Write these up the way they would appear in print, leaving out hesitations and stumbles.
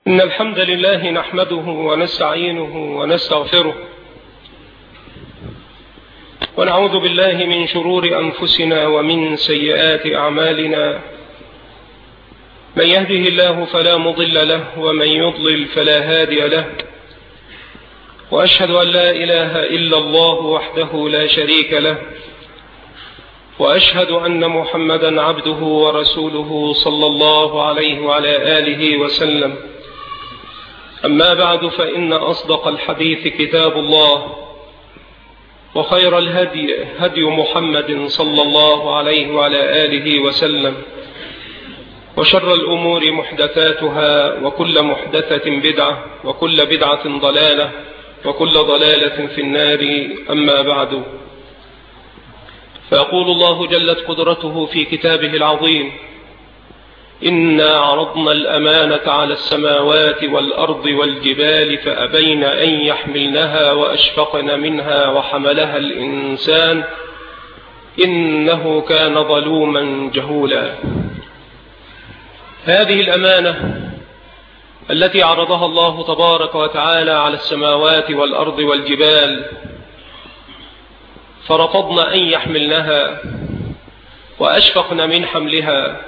إن الحمد لله نحمده ونستعينه ونستغفره ونعوذ بالله من شرور أنفسنا ومن سيئات أعمالنا. من يهده الله فلا مضل له ومن يضلل فلا هادي له، وأشهد أن لا إله إلا الله وحده لا شريك له، وأشهد أن محمدا عبده ورسوله صلى الله عليه وعلى آله وسلم. أما بعد، فإن أصدق الحديث كتاب الله، وخير الهدي هدي محمد صلى الله عليه وعلى آله وسلم، وشر الأمور محدثاتها، وكل محدثة بدعة، وكل بدعة ضلالة، وكل ضلالة في النار. أما بعد، فيقول الله جلت قدرته في كتابه العظيم: إنا عرضنا الأمانة على السماوات والأرض والجبال فأبين أن يحملنها وأشفقن منها وحملها الإنسان إنه كان ظلوما جهولا. هذه الأمانة التي عرضها الله تبارك وتعالى على السماوات والأرض والجبال فرفضن أن يحملنها وأشفقن من حملها،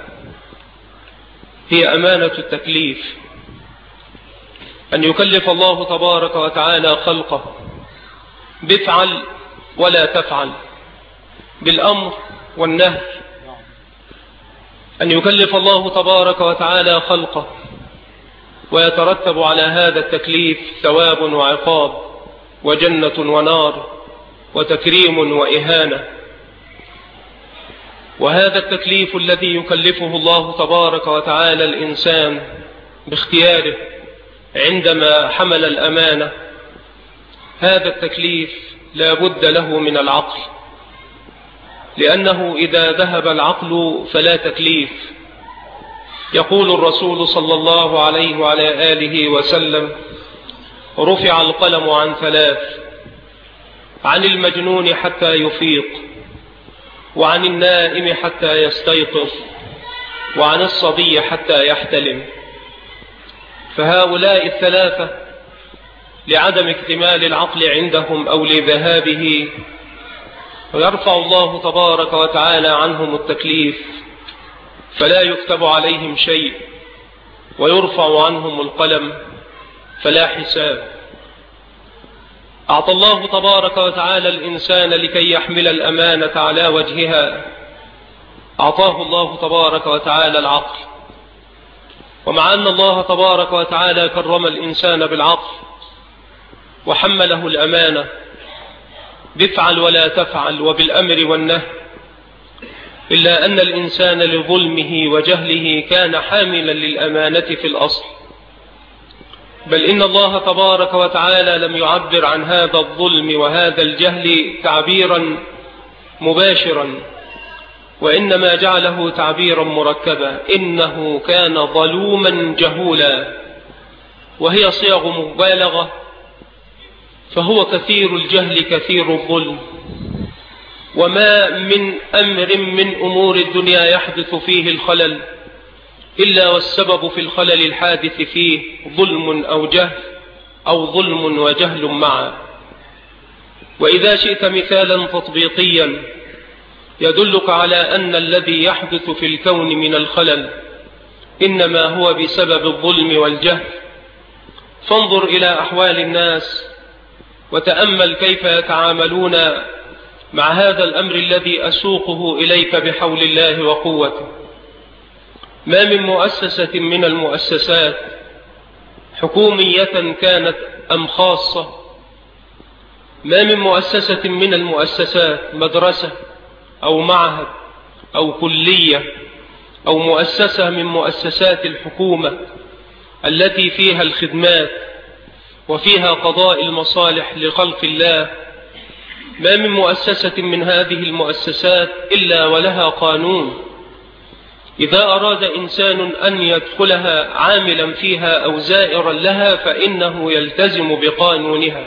هي أمانة التكليف. أن يكلف الله تبارك وتعالى خلقه بفعل ولا تفعل، بالأمر والنهي. أن يكلف الله تبارك وتعالى خلقه ويترتب على هذا التكليف ثواب وعقاب، وجنة ونار، وتكريم وإهانة. وهذا التكليف الذي يكلفه الله تبارك وتعالى الإنسان باختياره عندما حمل الأمانة، هذا التكليف لا بد له من العقل، لأنه إذا ذهب العقل فلا تكليف. يقول الرسول صلى الله عليه وعلى آله وسلم: رفع القلم عن ثلاث: عن المجنون حتى يفيق، وعن النائم حتى يستيقظ، وعن الصبي حتى يحتلم. فهؤلاء الثلاثة لعدم اكتمال العقل عندهم أو لذهابه يرفع الله تبارك وتعالى عنهم التكليف، فلا يكتب عليهم شيء، ويرفع عنهم القلم فلا حساب. أعطى الله تبارك وتعالى الإنسان لكي يحمل الأمانة على وجهها، أعطاه الله تبارك وتعالى العقل. ومع أن الله تبارك وتعالى كرم الإنسان بالعقل وحمله الأمانة بفعل ولا تفعل وبالأمر والنهي، إلا أن الإنسان لظلمه وجهله كان حاملا للأمانة في الأصل. بل إن الله تبارك وتعالى لم يعبر عن هذا الظلم وهذا الجهل تعبيرا مباشرا، وإنما جعله تعبيرا مركبا: إنه كان ظلوما جهولا، وهي صيغ مبالغة. فهو كثير الجهل كثير الظلم، وما من أمر من أمور الدنيا يحدث فيه الخلل إلا والسبب في الخلل الحادث فيه ظلم أو جهل، أو ظلم وجهل معا. وإذا شئت مثالا تطبيقيا يدلك على أن الذي يحدث في الكون من الخلل إنما هو بسبب الظلم والجهل، فانظر إلى أحوال الناس وتأمل كيف يتعاملون مع هذا الأمر الذي أسوقه إليك بحول الله وقوته. ما من مؤسسة من المؤسسات، حكومية كانت أم خاصة، ما من مؤسسة من المؤسسات، مدرسة أو معهد أو كلية أو مؤسسة من مؤسسات الحكومة التي فيها الخدمات وفيها قضاء المصالح لخلق الله، ما من مؤسسة من هذه المؤسسات إلا ولها قانون. إذا أراد إنسان أن يدخلها عاملا فيها أو زائرا لها فإنه يلتزم بقانونها.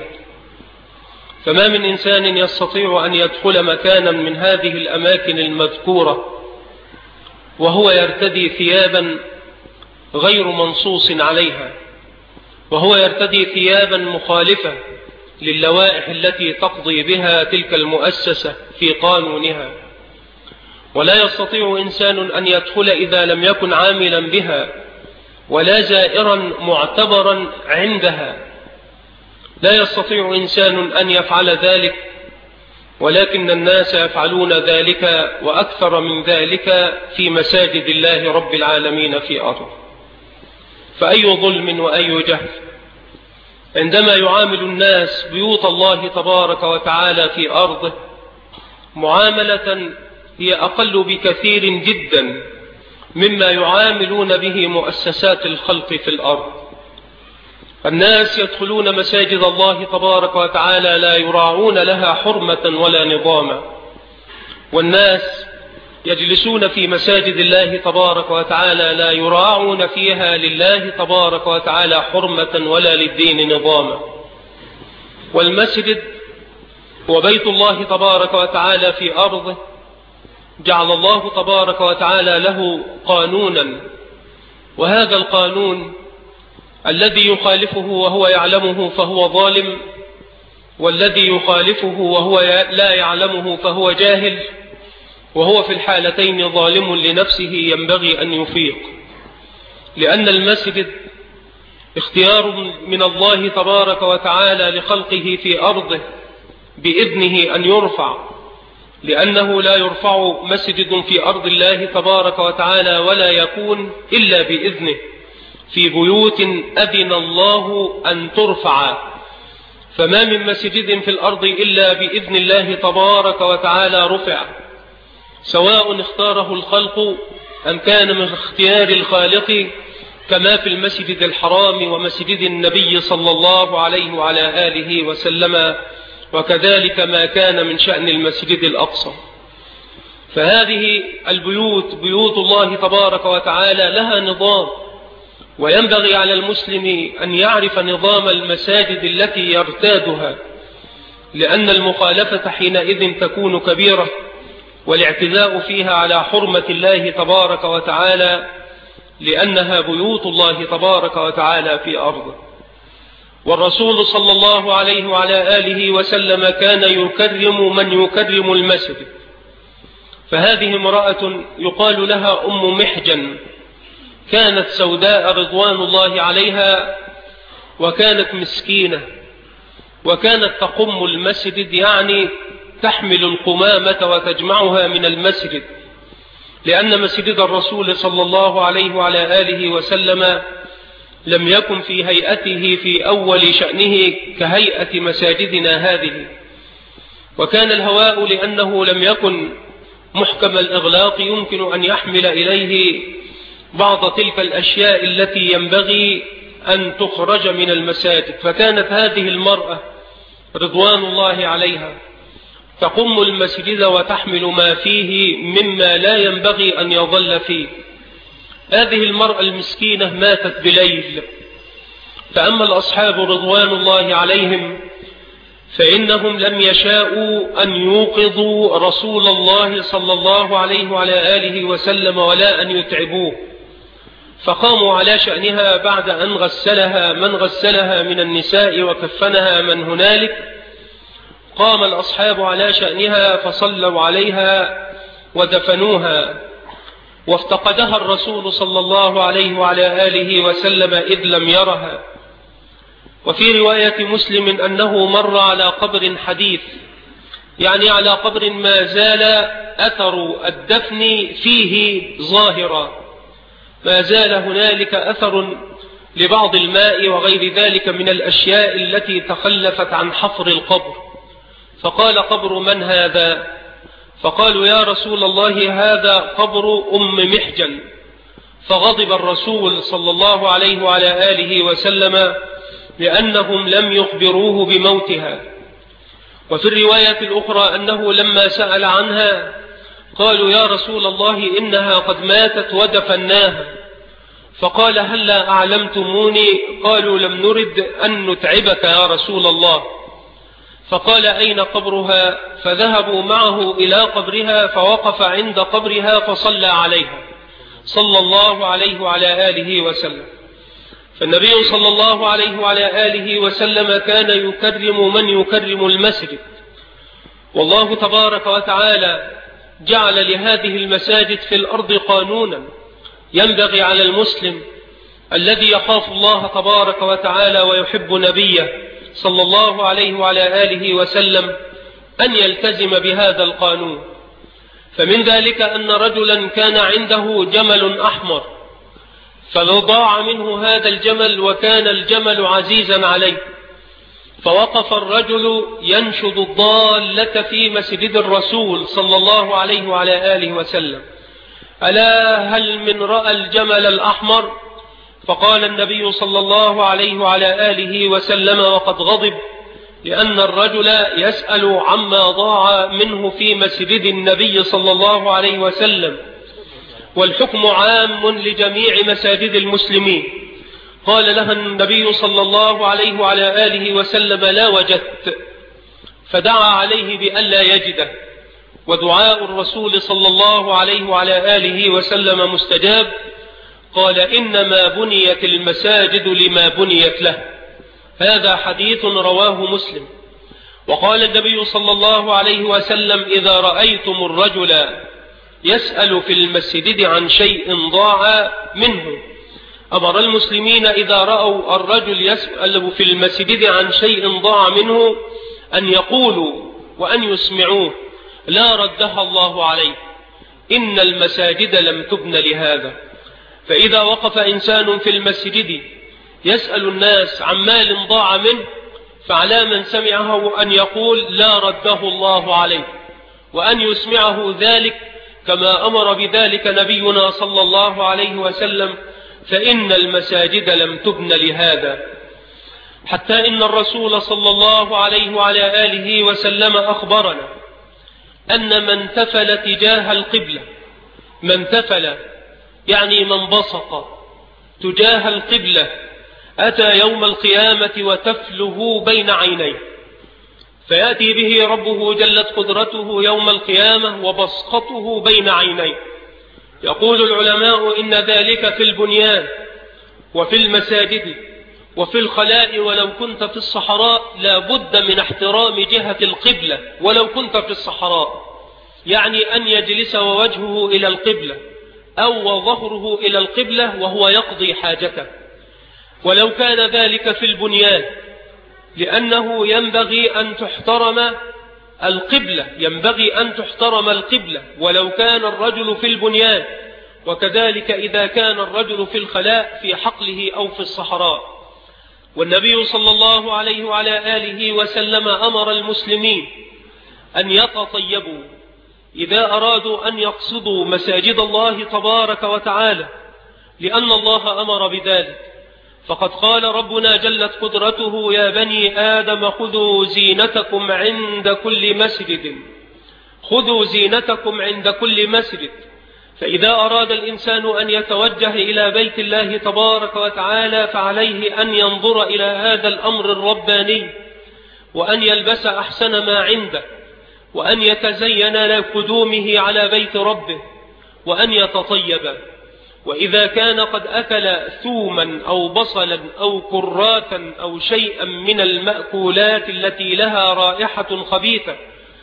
فما من إنسان يستطيع أن يدخل مكانا من هذه الأماكن المذكورة وهو يرتدي ثيابا غير منصوص عليها، وهو يرتدي ثيابا مخالفة للوائح التي تقضي بها تلك المؤسسة في قانونها، ولا يستطيع إنسان أن يدخل إذا لم يكن عاملا بها ولا زائرا معتبرا عندها. لا يستطيع إنسان أن يفعل ذلك، ولكن الناس يفعلون ذلك وأكثر من ذلك في مساجد الله رب العالمين في أرضه. فأي ظلم وأي جهل عندما يعامل الناس بيوت الله تبارك وتعالى في أرضه معاملة هي أقل بكثير جدا مما يعاملون به مؤسسات الخلق في الأرض. الناس يدخلون مساجد الله تبارك وتعالى لا يراعون لها حرمة ولا نظاما، والناس يجلسون في مساجد الله تبارك وتعالى لا يراعون فيها لله تبارك وتعالى حرمة ولا للدين نظاما. والمسجد وبيت الله تبارك وتعالى في أرضه جعل الله تبارك وتعالى له قانونا، وهذا القانون الذي يخالفه وهو يعلمه فهو ظالم، والذي يخالفه وهو لا يعلمه فهو جاهل، وهو في الحالتين ظالم لنفسه ينبغي أن يفيق. لأن المسجد اختيار من الله تبارك وتعالى لخلقه في أرضه بإذنه أن يرفع، لأنه لا يرفع مسجد في أرض الله تبارك وتعالى ولا يكون إلا بإذنه في بيوت أذن الله أن ترفع. فما من مسجد في الأرض إلا بإذن الله تبارك وتعالى رفع، سواء اختاره الخلق أم كان من اختيار الخالق، كما في المسجد الحرام ومسجد النبي صلى الله عليه وعلى آله وسلم، وكذلك ما كان من شأن المسجد الأقصى. فهذه البيوت بيوت الله تبارك وتعالى لها نظام، وينبغي على المسلم أن يعرف نظام المساجد التي يرتادها، لأن المخالفة حينئذ تكون كبيرة، والاعتداء فيها على حرمة الله تبارك وتعالى، لأنها بيوت الله تبارك وتعالى في أرضه. والرسول صلى الله عليه وعلى آله وسلم كان يكرم من يكرم المسجد. فهذه امرأة يقال لها أم محجن، كانت سوداء رضوان الله عليها، وكانت مسكينة، وكانت تقم المسجد، يعني تحمل القمامة وتجمعها من المسجد، لأن مسجد الرسول صلى الله عليه وعلى آله وسلم لم يكن في هيئته في أول شأنه كهيئة مساجدنا هذه. وكان الهواء لأنه لم يكن محكم الإغلاق يمكن أن يحمل إليه بعض تلك الأشياء التي ينبغي أن تخرج من المساجد. فكانت هذه المرأة رضوان الله عليها تقم المسجد وتحمل ما فيه مما لا ينبغي أن يظل فيه. هذه المرأة المسكينة ماتت بليل، فأما الأصحاب رضوان الله عليهم فإنهم لم يشاءوا أن يوقظوا رسول الله صلى الله عليه وعلى آله وسلم ولا أن يتعبوه، فقاموا على شأنها بعد أن غسلها من غسلها من النساء وكفنها من هنالك. قام الأصحاب على شأنها فصلوا عليها ودفنوها، وافتقدها الرسول صلى الله عليه وعلى آله وسلم إذ لم يرها. وفي رواية مسلم أنه مر على قبر حديث، يعني على قبر ما زال أثر الدفن فيه ظاهرا، ما زال هنالك أثر لبعض الماء وغير ذلك من الأشياء التي تخلفت عن حفر القبر. فقال: قبر من هذا؟ فقالوا: يا رسول الله هذا قبر أم محجن. فغضب الرسول صلى الله عليه وعلى آله وسلم لأنهم لم يخبروه بموتها. وفي الرواية الأخرى أنه لما سأل عنها قالوا: يا رسول الله إنها قد ماتت ودفناها. فقال: هلا أعلمتموني؟ قالوا: لم نرد أن نتعبك يا رسول الله. فقال: أين قبرها؟ فذهبوا معه إلى قبرها، فوقف عند قبرها فصلى عليها صلى الله عليه وعلى آله وسلم. فالنبي صلى الله عليه وعلى آله وسلم كان يكرم من يكرم المسجد، والله تبارك وتعالى جعل لهذه المساجد في الأرض قانونا ينبغي على المسلم الذي يخاف الله تبارك وتعالى ويحب نبيه صلى الله عليه وعلى آله وسلم أن يلتزم بهذا القانون. فمن ذلك أن رجلا كان عنده جمل أحمر، فضاع منه هذا الجمل وكان الجمل عزيزا عليه، فوقف الرجل ينشد الضالة في مسجد الرسول صلى الله عليه وعلى آله وسلم: ألا هل من رأى الجمل الأحمر؟ فقال النبي صلى الله عليه وعلى آله وسلم وقد غضب، لأن الرجل يسأل عما ضاع منه في مسجد النبي صلى الله عليه وسلم، والحكم عام لجميع مساجد المسلمين. قال لها النبي صلى الله عليه وعلى آله وسلم: لا وجدت. فدعا عليه بألا يجده، ودعاء الرسول صلى الله عليه وعلى آله وسلم مستجاب. قال: إنما بنيت المساجد لما بنيت له. هذا حديث رواه مسلم. وقال النبي صلى الله عليه وسلم: إذا رأيتم الرجل يسأل في المسجد عن شيء ضاع منه، أمر المسلمين إذا رأوا الرجل يسأل في المسجد عن شيء ضاع منه أن يقولوا وأن يسمعوه: لا ردها الله عليه، إن المساجد لم تبن لهذا. فإذا وقف إنسان في المسجد يسأل الناس عن مال ضاع منه، فعلى من سمعه أن يقول: لا رده الله عليه، وأن يسمعه ذلك كما أمر بذلك نبينا صلى الله عليه وسلم، فإن المساجد لم تبن لهذا. حتى إن الرسول صلى الله عليه وعلى آله وسلم أخبرنا أن من تفل تجاه القبلة، من تفل يعني من بصق تجاه القبلة، أتى يوم القيامة وتفله بين عينيه، فيأتي به ربه جلت قدرته يوم القيامة وبصقته بين عينيه. يقول العلماء إن ذلك في البنيان وفي المساجد وفي الخلاء، ولو كنت في الصحراء لا بد من احترام جهة القبلة ولو كنت في الصحراء، يعني أن يجلس ووجهه إلى القبلة أو وظهره إلى القبلة وهو يقضي حاجته. ولو كان ذلك في البنيان، لأنه ينبغي أن تحترم القبلة، ينبغي أن تحترم القبلة ولو كان الرجل في البنيان، وكذلك إذا كان الرجل في الخلاء في حقله أو في الصحراء. والنبي صلى الله عليه وعلى آله وسلم أمر المسلمين أن يتطيبوا إذا أرادوا أن يقصدوا مساجد الله تبارك وتعالى، لأن الله أمر بذلك. فقد قال ربنا جلت قدرته: يا بني آدم خذوا زينتكم عند كل مسجد، خذوا زينتكم عند كل مسجد. فإذا أراد الإنسان أن يتوجه إلى بيت الله تبارك وتعالى فعليه أن ينظر إلى هذا الأمر الرباني، وأن يلبس أحسن ما عنده، وأن يتزين لقدومه على بيت ربه، وأن يتطيب. وإذا كان قد أكل ثوما أو بصلا أو كراثا أو شيئا من المأكولات التي لها رائحة خبيثة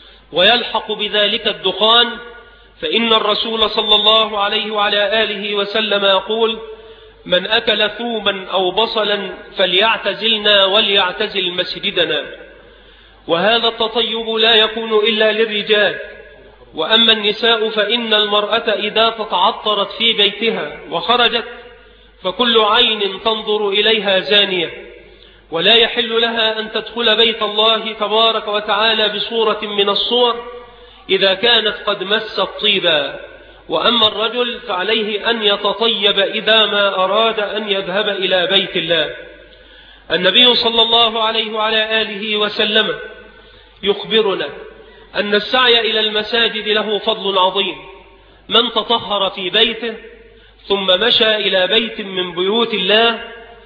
ويلحق بذلك الدخان، فإن الرسول صلى الله عليه وعلى آله وسلم يقول: من أكل ثوما أو بصلا فليعتزلنا وليعتزل مسجدنا. وهذا التطيب لا يكون إلا للرجال. وأما النساء فإن المرأة إذا تتعطرت في بيتها وخرجت فكل عين تنظر إليها زانية، ولا يحل لها أن تدخل بيت الله تبارك وتعالى بصورة من الصور إذا كانت قد مست طيبا. وأما الرجل فعليه أن يتطيب إذا ما أراد أن يذهب إلى بيت الله. النبي صلى الله عليه وعلى آله وسلم يخبرنا أن السعي إلى المساجد له فضل عظيم. من تطهر في بيته ثم مشى إلى بيت من بيوت الله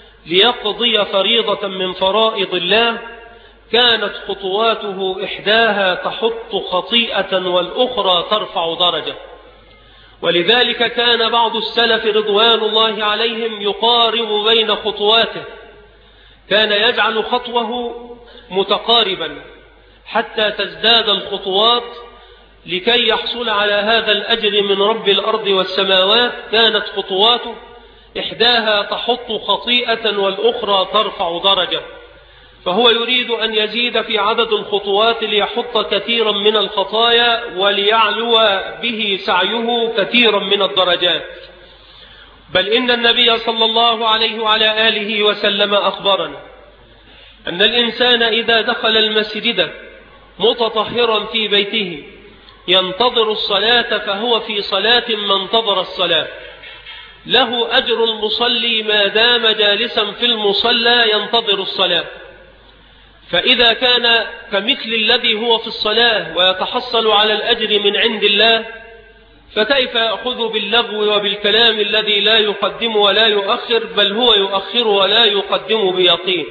ليقضي فريضة من فرائض الله، كانت خطواته إحداها تحط خطيئة والأخرى ترفع درجة. ولذلك كان بعض السلف رضوان الله عليهم يقارب بين خطواته، كان يجعل خطوه متقاربا حتى تزداد الخطوات لكي يحصل على هذا الأجر من رب الأرض والسماوات. كانت خطواته إحداها تحط خطيئة والأخرى ترفع درجة، فهو يريد أن يزيد في عدد الخطوات ليحط كثيرا من الخطايا وليعلو به سعيه كثيرا من الدرجات. بل إن النبي صلى الله عليه وعلى آله وسلم أخبرنا أن الإنسان إذا دخل المسجد متطهرا في بيته ينتظر الصلاة فهو في صلاة ما انتظر الصلاة، له أجر المصلي ما دام جالسا في المصلى ينتظر الصلاة. فإذا كان كمثل الذي هو في الصلاة ويتحصل على الأجر من عند الله، فكيف يأخذ باللغو وبالكلام الذي لا يقدم ولا يؤخر، بل هو يؤخر ولا يقدم بيقين،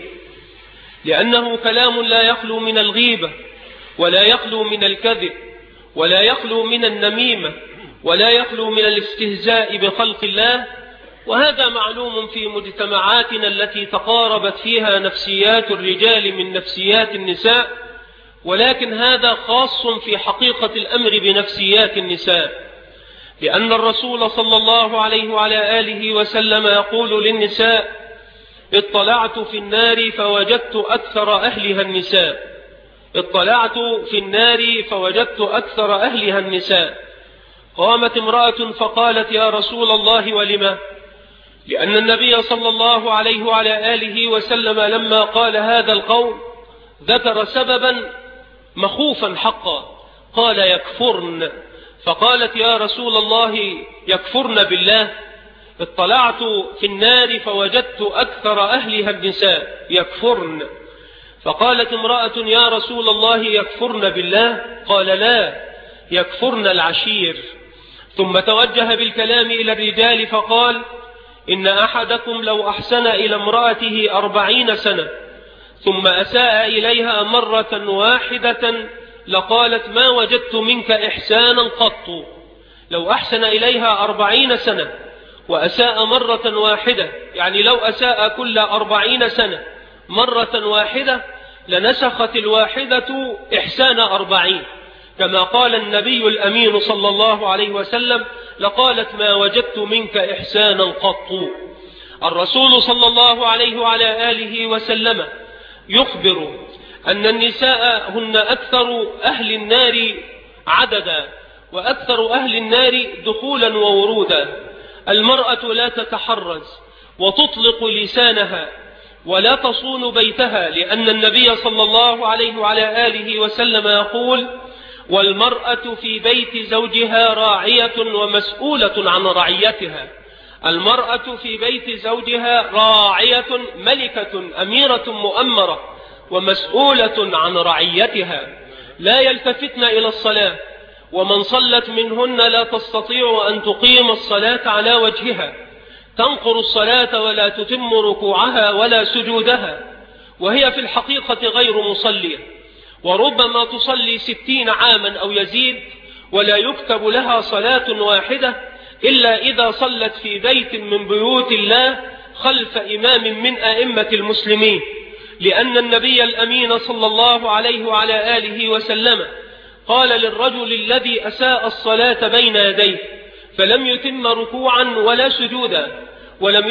لأنه كلام لا يخلو من الغيبة ولا يخلو من الكذب ولا يخلو من النميمة ولا يخلو من الاستهزاء بخلق الله. وهذا معلوم في مجتمعاتنا التي تقاربت فيها نفسيات الرجال من نفسيات النساء، ولكن هذا خاص في حقيقة الأمر بنفسيات النساء، لأن الرسول صلى الله عليه وعلى آله وسلم يقول للنساء: اطلعت في النار فوجدت أكثر أهلها النساء، اطلعت في النار فوجدت أكثر أهلها النساء. قامت امرأة فقالت: يا رسول الله ولما؟ لأن النبي صلى الله عليه وعلى آله وسلم لما قال هذا القول ذكر سببا مخوفا حقا، قال: يكفرن. فقالت: يا رسول الله يكفرن بالله؟ اطلعت في النار فوجدت أكثر أهلها النساء يكفرن. فقالت امرأة: يا رسول الله يكفرن بالله؟ قال: لا، يكفرن العشير. ثم توجه بالكلام إلى الرجال فقال: إن أحدكم لو أحسن إلى امرأته 40 سنة ثم أساء إليها مرة واحدة لقالت: ما وجدت منك إحسانا قط. لو أحسن إليها 40 سنة وأساء مرة واحدة، يعني لو أساء كل 40 سنة مرة واحدة لنسخت الواحدة إحسان 40، كما قال النبي الأمين صلى الله عليه وسلم: لقالت: ما وجدت منك إحسانا قط. الرسول صلى الله عليه وعلى آله وسلم يخبر أن النساء هن أكثر أهل النار عددا وأكثر أهل النار دخولا وورودا. المرأة لا تتحرز وتطلق لسانها ولا تصون بيتها، لأن النبي صلى الله عليه وعلى آله وسلم يقول: والمرأة في بيت زوجها راعية ومسؤولة عن رعيتها. المرأة في بيت زوجها راعية، ملكة أميرة مؤمرة، ومسؤولة عن رعيتها. لا يلتفتن إلى الصلاة، ومن صلت منهن لا تستطيع أن تقيم الصلاة على وجهها، تنقر الصلاة ولا تتم ركوعها ولا سجودها، وهي في الحقيقة غير مصلية، وربما تصلي 60 عاما أو يزيد ولا يكتب لها صلاة واحدة إلا إذا صلت في بيت من بيوت الله خلف إمام من أئمة المسلمين، لأن النبي الأمين صلى الله عليه وعلى آله وسلم قال للرجل الذي أساء الصلاة بين يديه فلم يتم ركوعا ولا سجودا ولم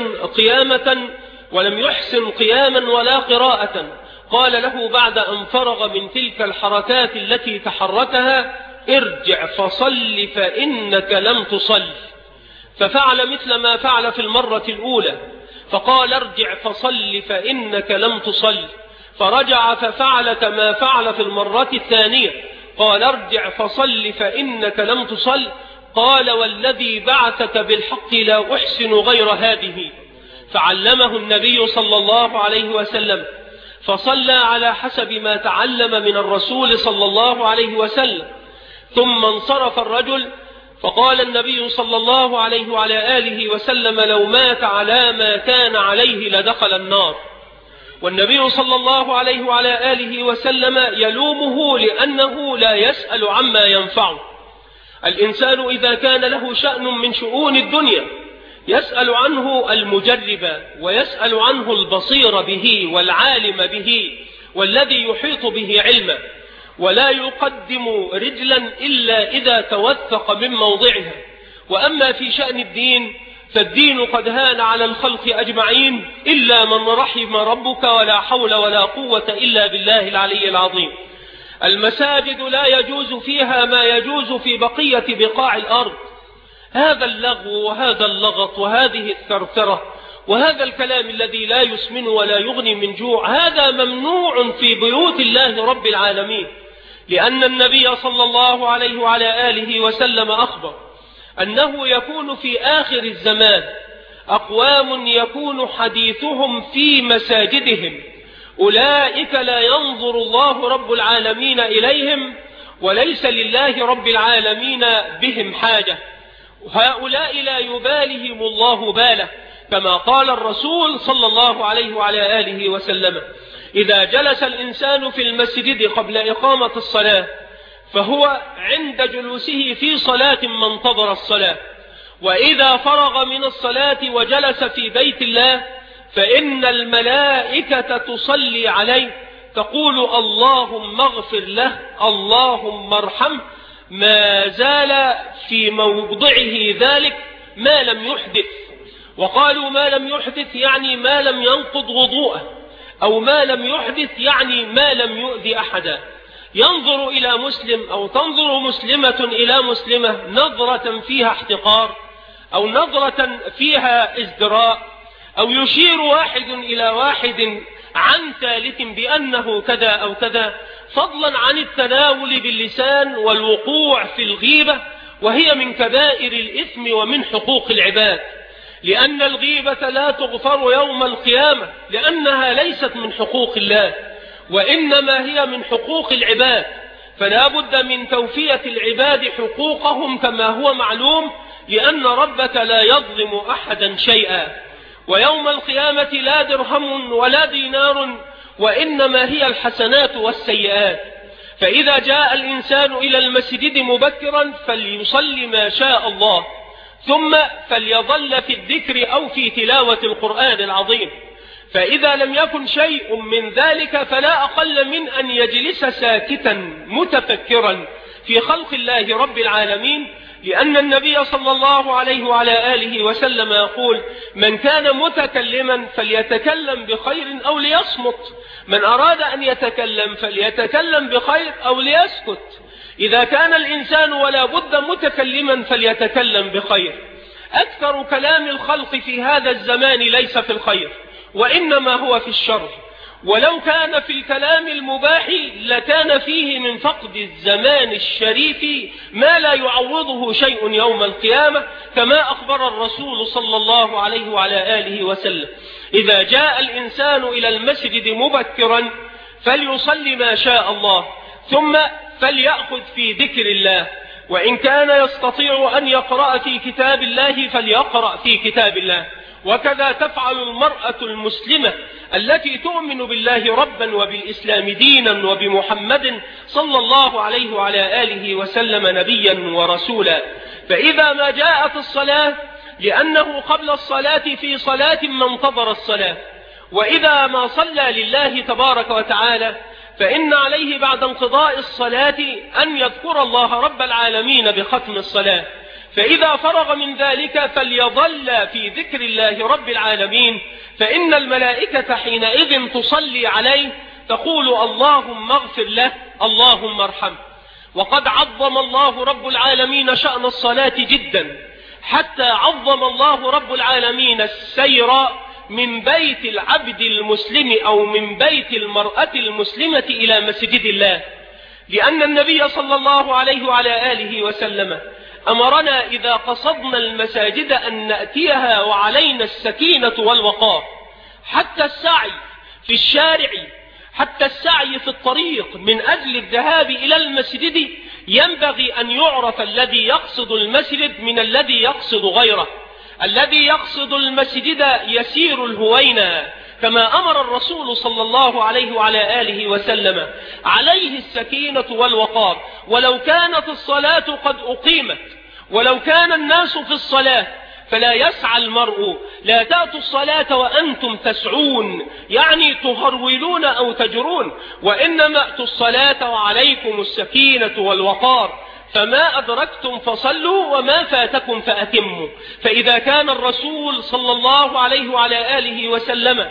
يحسن قياما ولا قراءة، قال له بعد أن فرغ من تلك الحركات التي تحركها: ارجع فصل فإنك لم تصل. ففعل مثل ما فعل في المرة الأولى، فقال: ارجع فصل فإنك لم تصل. فرجع ففعل كما فعل في المرة الثانية، قال: ارجع فصل فإنك لم تصل. قال: والذي بعثك بالحق لا أحسن غير هذه. فعلمه النبي صلى الله عليه وسلم، فصلى على حسب ما تعلم من الرسول صلى الله عليه وسلم. ثم انصرف الرجل، فقال النبي صلى الله عليه وعلى آله وسلم: لو مات على ما كان عليه لدخل النار. والنبي صلى الله عليه وعلى آله وسلم يلومه لأنه لا يسأل عما ينفعه. الإنسان إذا كان له شأن من شؤون الدنيا يسأل عنه المجرب ويسأل عنه البصير به والعالم به والذي يحيط به علما، ولا يقدم رجلا إلا إذا توثق من موضعها. وأما في شأن الدين فالدين قد هان على الخلق أجمعين إلا من رحم ربك، ولا حول ولا قوة إلا بالله العلي العظيم. المساجد لا يجوز فيها ما يجوز في بقية بقاع الأرض. هذا اللغو وهذا اللغط وهذه الثرثرة وهذا الكلام الذي لا يسمن ولا يغني من جوع، هذا ممنوع في بيوت الله رب العالمين، لأن النبي صلى الله عليه وعلى آله وسلم أخبر أنه يكون في آخر الزمان أقوام يكون حديثهم في مساجدهم، أولئك لا ينظر الله رب العالمين إليهم وليس لله رب العالمين بهم حاجة، هؤلاء لا يبالهم الله باله، كما قال الرسول صلى الله عليه وعلى آله وسلم: إذا جلس الإنسان في المسجد قبل إقامة الصلاة فهو عند جلوسه في صلاة ما انتظر الصلاة، وإذا فرغ من الصلاة وجلس في بيت الله فإن الملائكة تصلي عليه تقول: اللهم اغفر له، اللهم ارحمه، ما زال في موضعه ذلك ما لم يحدث. وقالوا ما لم يحدث يعني ما لم ينقض وضوءه، أو ما لم يحدث يعني ما لم يؤذي أحدا. ينظر إلى مسلم أو تنظر مسلمة إلى مسلمة نظرة فيها احتقار أو نظرة فيها ازدراء، أو يشير واحد إلى واحد عن ثالث بأنه كذا أو كذا، فضلا عن التناول باللسان والوقوع في الغيبة، وهي من كبائر الإثم ومن حقوق العباد، لأن الغيبة لا تغفر يوم القيامة، لأنها ليست من حقوق الله وإنما هي من حقوق العباد، فلا بد من توفية العباد حقوقهم كما هو معلوم، لأن ربك لا يظلم أحدا شيئا. ويوم القيامة لا درهم ولا دينار، وإنما هي الحسنات والسيئات. فإذا جاء الإنسان إلى المسجد مبكرا فليصلي ما شاء الله، ثم فليظل في الذكر أو في تلاوة القرآن العظيم. فإذا لم يكن شيء من ذلك فلا أقل من أن يجلس ساكتا متفكرا في خلق الله رب العالمين، لأن النبي صلى الله عليه وعلى آله وسلم يقول: من كان متكلما فليتكلم بخير أو ليصمت، من أراد أن يتكلم فليتكلم بخير أو ليسكت. إذا كان الإنسان ولا بد متكلما فليتكلم بخير. أكثر كلام الخلق في هذا الزمان ليس في الخير وإنما هو في الشر، ولو كان في الكلام المباح لكان فيه من فقد الزمان الشريف ما لا يعوضه شيء يوم القيامة، كما أخبر الرسول صلى الله عليه وعلى آله وسلم: إذا جاء الإنسان إلى المسجد مبكرا فليصلي ما شاء الله، ثم فليأخذ في ذكر الله، وإن كان يستطيع أن يقرأ في كتاب الله فليقرأ في كتاب الله. وكذا تفعل المرأة المسلمة التي تؤمن بالله ربا وبالإسلام دينا وبمحمد صلى الله عليه وعلى آله وسلم نبيا ورسولا. فإذا ما جاءت الصلاة لأنه قبل الصلاة في صلاة ما انتظر الصلاة، وإذا ما صلى لله تبارك وتعالى فإن عليه بعد انقضاء الصلاة أن يذكر الله رب العالمين بختم الصلاة، فإذا فرغ من ذلك فليظل في ذكر الله رب العالمين، فإن الملائكة حينئذ تصلي عليه تقول: اللهم اغفر له، اللهم ارحمه. وقد عظم الله رب العالمين شأن الصلاة جدا، حتى عظم الله رب العالمين السير من بيت العبد المسلم أو من بيت المرأة المسلمة إلى مسجد الله، لأن النبي صلى الله عليه وعلى آله وسلم أمرنا إذا قصدنا المساجد أن نأتيها وعلينا السكينة والوقار، حتى السعي في الشارع، حتى السعي في الطريق من أجل الذهاب إلى المسجد ينبغي أن يعرف الذي يقصد المسجد من الذي يقصد غيره. الذي يقصد المسجد يسير الهوينة، كما أمر الرسول صلى الله عليه وعلى آله وسلم: عليه السكينة والوقار. ولو كانت الصلاة قد أقيمت ولو كان الناس في الصلاة فلا يسعى المرء، لا تأتوا الصلاة وأنتم تسعون يعني تهرولون أو تجرون، وإنما أتوا الصلاة وعليكم السكينة والوقار، فما أدركتم فصلوا وما فاتكم فأتموا. فإذا كان الرسول صلى الله عليه وعلى آله وسلم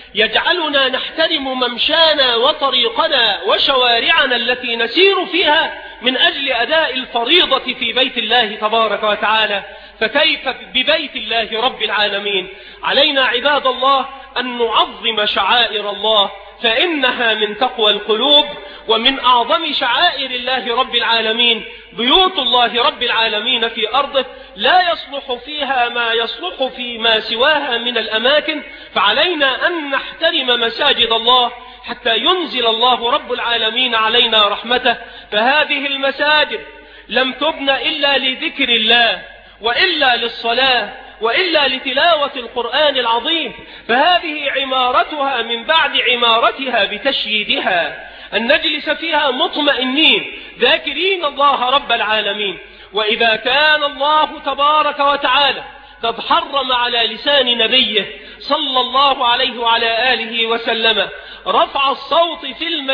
يجعلنا نحترم ممشانا وطريقنا وشوارعنا التي نسير فيها من أجل أداء الفريضة في بيت الله تبارك وتعالى، فكيف ببيت الله رب العالمين؟ علينا عباد الله أن نعظم شعائر الله، فإنها من تقوى القلوب ومن أعظم شعائر الله رب العالمين. بيوت الله رب العالمين في أرضه لا يصلح فيها ما يصلح فيما سواها من الأماكن، فعلينا أن نحترم مساجد الله حتى ينزل الله رب العالمين علينا رحمته. فهذه المساجد لم تبنى إلا لذكر الله وإلا للصلاة وإلا لتلاوة القرآن العظيم، فهذه عمارتها من بعد عمارتها بتشييدها أن نجلس فيها مطمئنين ذاكرين الله رب العالمين. وإذا كان الله تبارك وتعالى قد حرم على لسان نبيه صلى الله عليه وعلى آله وسلم رفع الصوت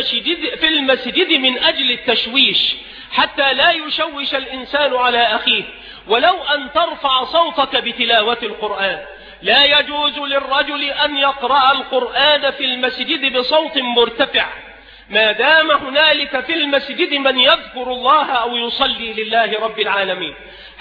في المسجد من أجل التشويش حتى لا يشوش الإنسان على أخيه، ولو أن ترفع صوتك بتلاوة القرآن، لا يجوز للرجل أن يقرأ القرآن في المسجد بصوت مرتفع ما دام هنالك في المسجد من يذكر الله أو يصلي لله رب العالمين.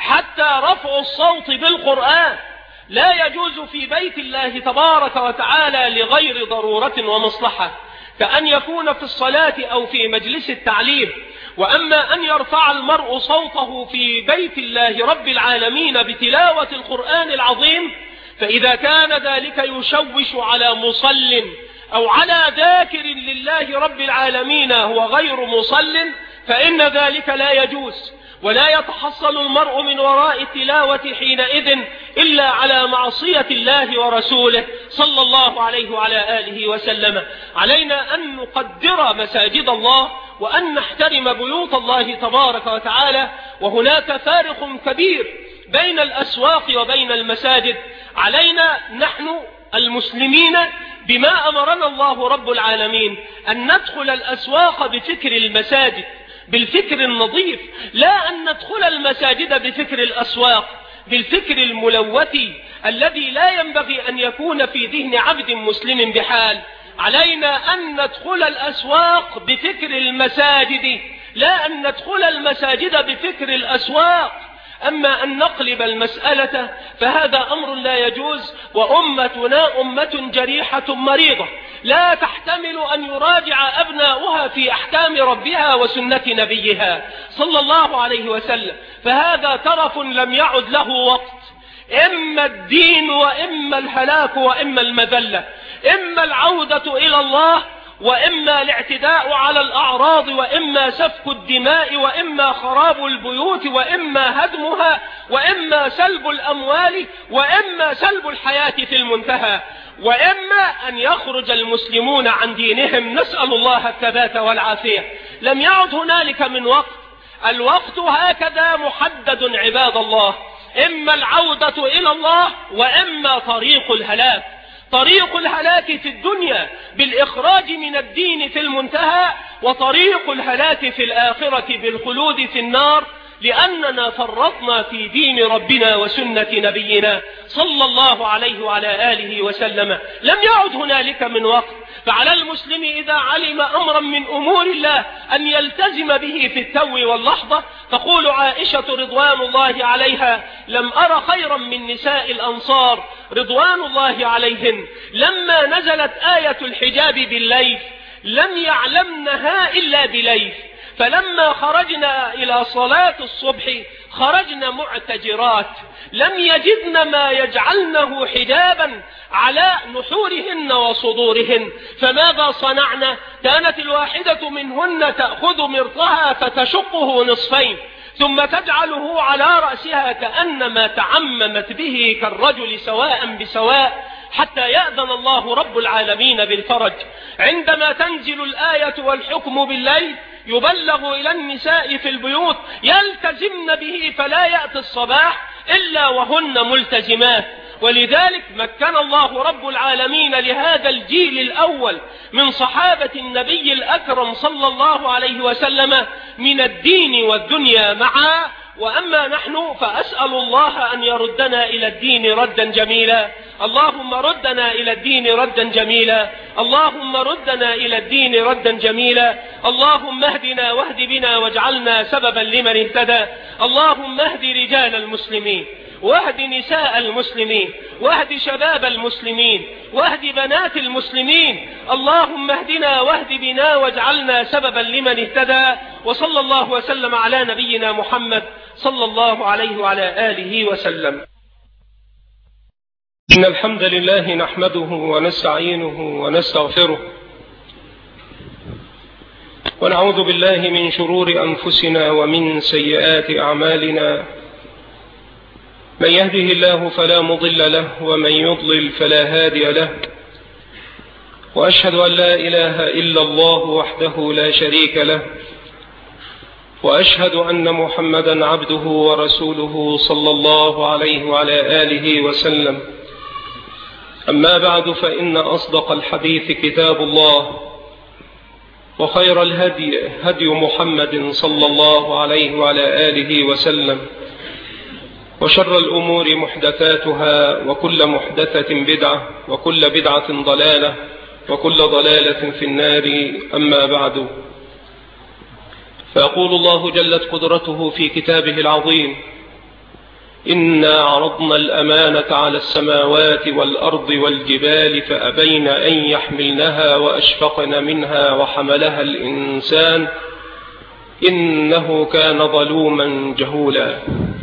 حتى رفع الصوت بالقرآن لا يجوز في بيت الله تبارك وتعالى لغير ضرورة ومصلحة، كأن يكون في الصلاة أو في مجلس التعليم. وأما أن يرفع المرء صوته في بيت الله رب العالمين بتلاوة القرآن العظيم، فإذا كان ذلك يشوش على مصل أو على ذاكر لله رب العالمين هو غير مصل، فإن ذلك لا يجوز، ولا يتحصل المرء من وراء التلاوة حينئذ إلا على معصية الله ورسوله صلى الله عليه وعلى آله وسلم. علينا أن نقدر مساجد الله وأن نحترم بيوت الله تبارك وتعالى، وهناك فارق كبير بين الأسواق وبين المساجد. علينا نحن المسلمين بما أمرنا الله رب العالمين أن ندخل الأسواق بفكر المساجد بالفكر النظيف، لا أن ندخل المساجد بفكر الأسواق بالفكر الملوث الذي لا ينبغي أن يكون في ذهن عبد مسلم بحال. علينا أن ندخل الأسواق بفكر المساجد، لا أن ندخل المساجد بفكر الأسواق. أما أن نقلب المسألة فهذا أمر لا يجوز، وأمتنا أمة جريحة مريضة لا تحتمل أن يراجع أبناؤها في أحكام ربها وسنة نبيها صلى الله عليه وسلم، فهذا ترف لم يعد له وقت، إما الدين وإما الهلاك وإما المذلة، إما العودة إلى الله وإما الاعتداء على الأعراض وإما سفك الدماء وإما خراب البيوت وإما هدمها وإما سلب الأموال وإما سلب الحياة في المنتهى، وإما أن يخرج المسلمون عن دينهم، نسأل الله الثبات والعافية. لم يعد هنالك من وقت، الوقت هكذا محدد عباد الله، إما العودة إلى الله وإما طريق الهلاك. طريق الهلاك في الدنيا بالإخراج من الدين في المنتهى، وطريق الهلاك في الآخرة بالخلود في النار، لأننا فرطنا في دين ربنا وسنة نبينا صلى الله عليه وعلى آله وسلم. لم يعد هنالك من وقت، فعلى المسلم إذا علم أمرا من أمور الله أن يلتزم به في التو واللحظة. تقول عائشة رضوان الله عليها: لم أر خيرا من نساء الأنصار رضوان الله عليهن لما نزلت آية الحجاب بالليل لم يعلمنها إلا بليل، فلما خرجنا إلى صلاة الصبح خرجنا معتجرات لم يجدن ما يجعلنه حجابا على نحورهن وصدورهن، فماذا صنعنا؟ كانت الواحدة منهن تأخذ مرطها فتشقه نصفين ثم تجعله على رأسها كأنما تعممت به كالرجل سواء بسواء، حتى يأذن الله رب العالمين بالفرج. عندما تنزل الآية والحكم بالليل يبلغ إلى النساء في البيوت يلتزمن به فلا يأتي الصباح إلا وهن ملتزمات. ولذلك مكن الله رب العالمين لهذا الجيل الأول من صحابة النبي الأكرم صلى الله عليه وسلم من الدين والدنيا معا. وأما نحن فأسأل الله أن يردنا إلى الدين ردا جميلا. اللهم ردنا إلى الدين ردا جميلا. اللهم ردنا إلى الدين ردا جميلا. اللهم اهدنا واهد بنا واجعلنا سببا لمن اهتدى. اللهم اهد رجال المسلمين واهد نساء المسلمين واهد شباب المسلمين واهد بنات المسلمين. اللهم اهدنا واهد بنا واجعلنا سببا لمن اهتدى. وصلى الله وسلم على نبينا محمد صلى الله عليه وعلى آله وسلم. إن الحمد لله نحمده ونستعينه ونستغفره ونعوذ بالله من شرور أنفسنا ومن سيئات أعمالنا. من يهده الله فلا مضل له ومن يضلل فلا هادي له. وأشهد أن لا إله إلا الله وحده لا شريك له. وأشهد أن محمدا عبده ورسوله صلى الله عليه وعلى آله وسلم. أما بعد فإن أصدق الحديث كتاب الله وخير الهدي هدي محمد صلى الله عليه وعلى آله وسلم. وشر الأمور محدثاتها وكل محدثة بدعة وكل بدعة ضلالة وكل ضلالة في النار. أما بعد فيقول الله جلت قدرته في كتابه العظيم: إنا عرضنا الأمانة على السماوات والأرض والجبال فأبين أن يحملنها وأشفقن منها وحملها الإنسان إنه كان ظلوما جهولا.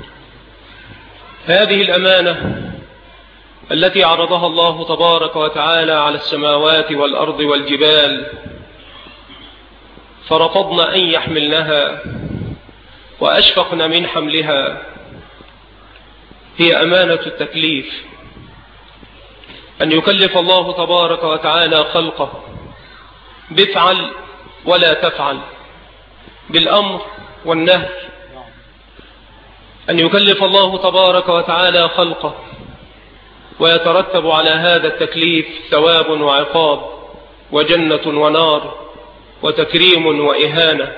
هذه الأمانة التي عرضها الله تبارك وتعالى على السماوات والأرض والجبال فرفضن أن يحملنها وأشفقن من حملها هي أمانة التكليف. أن يكلف الله تبارك وتعالى خلقه بفعل ولا تفعل، بالأمر والنهي. أن يكلف الله تبارك وتعالى خلقه ويترتب على هذا التكليف ثواب وعقاب وجنة ونار وتكريم وإهانة.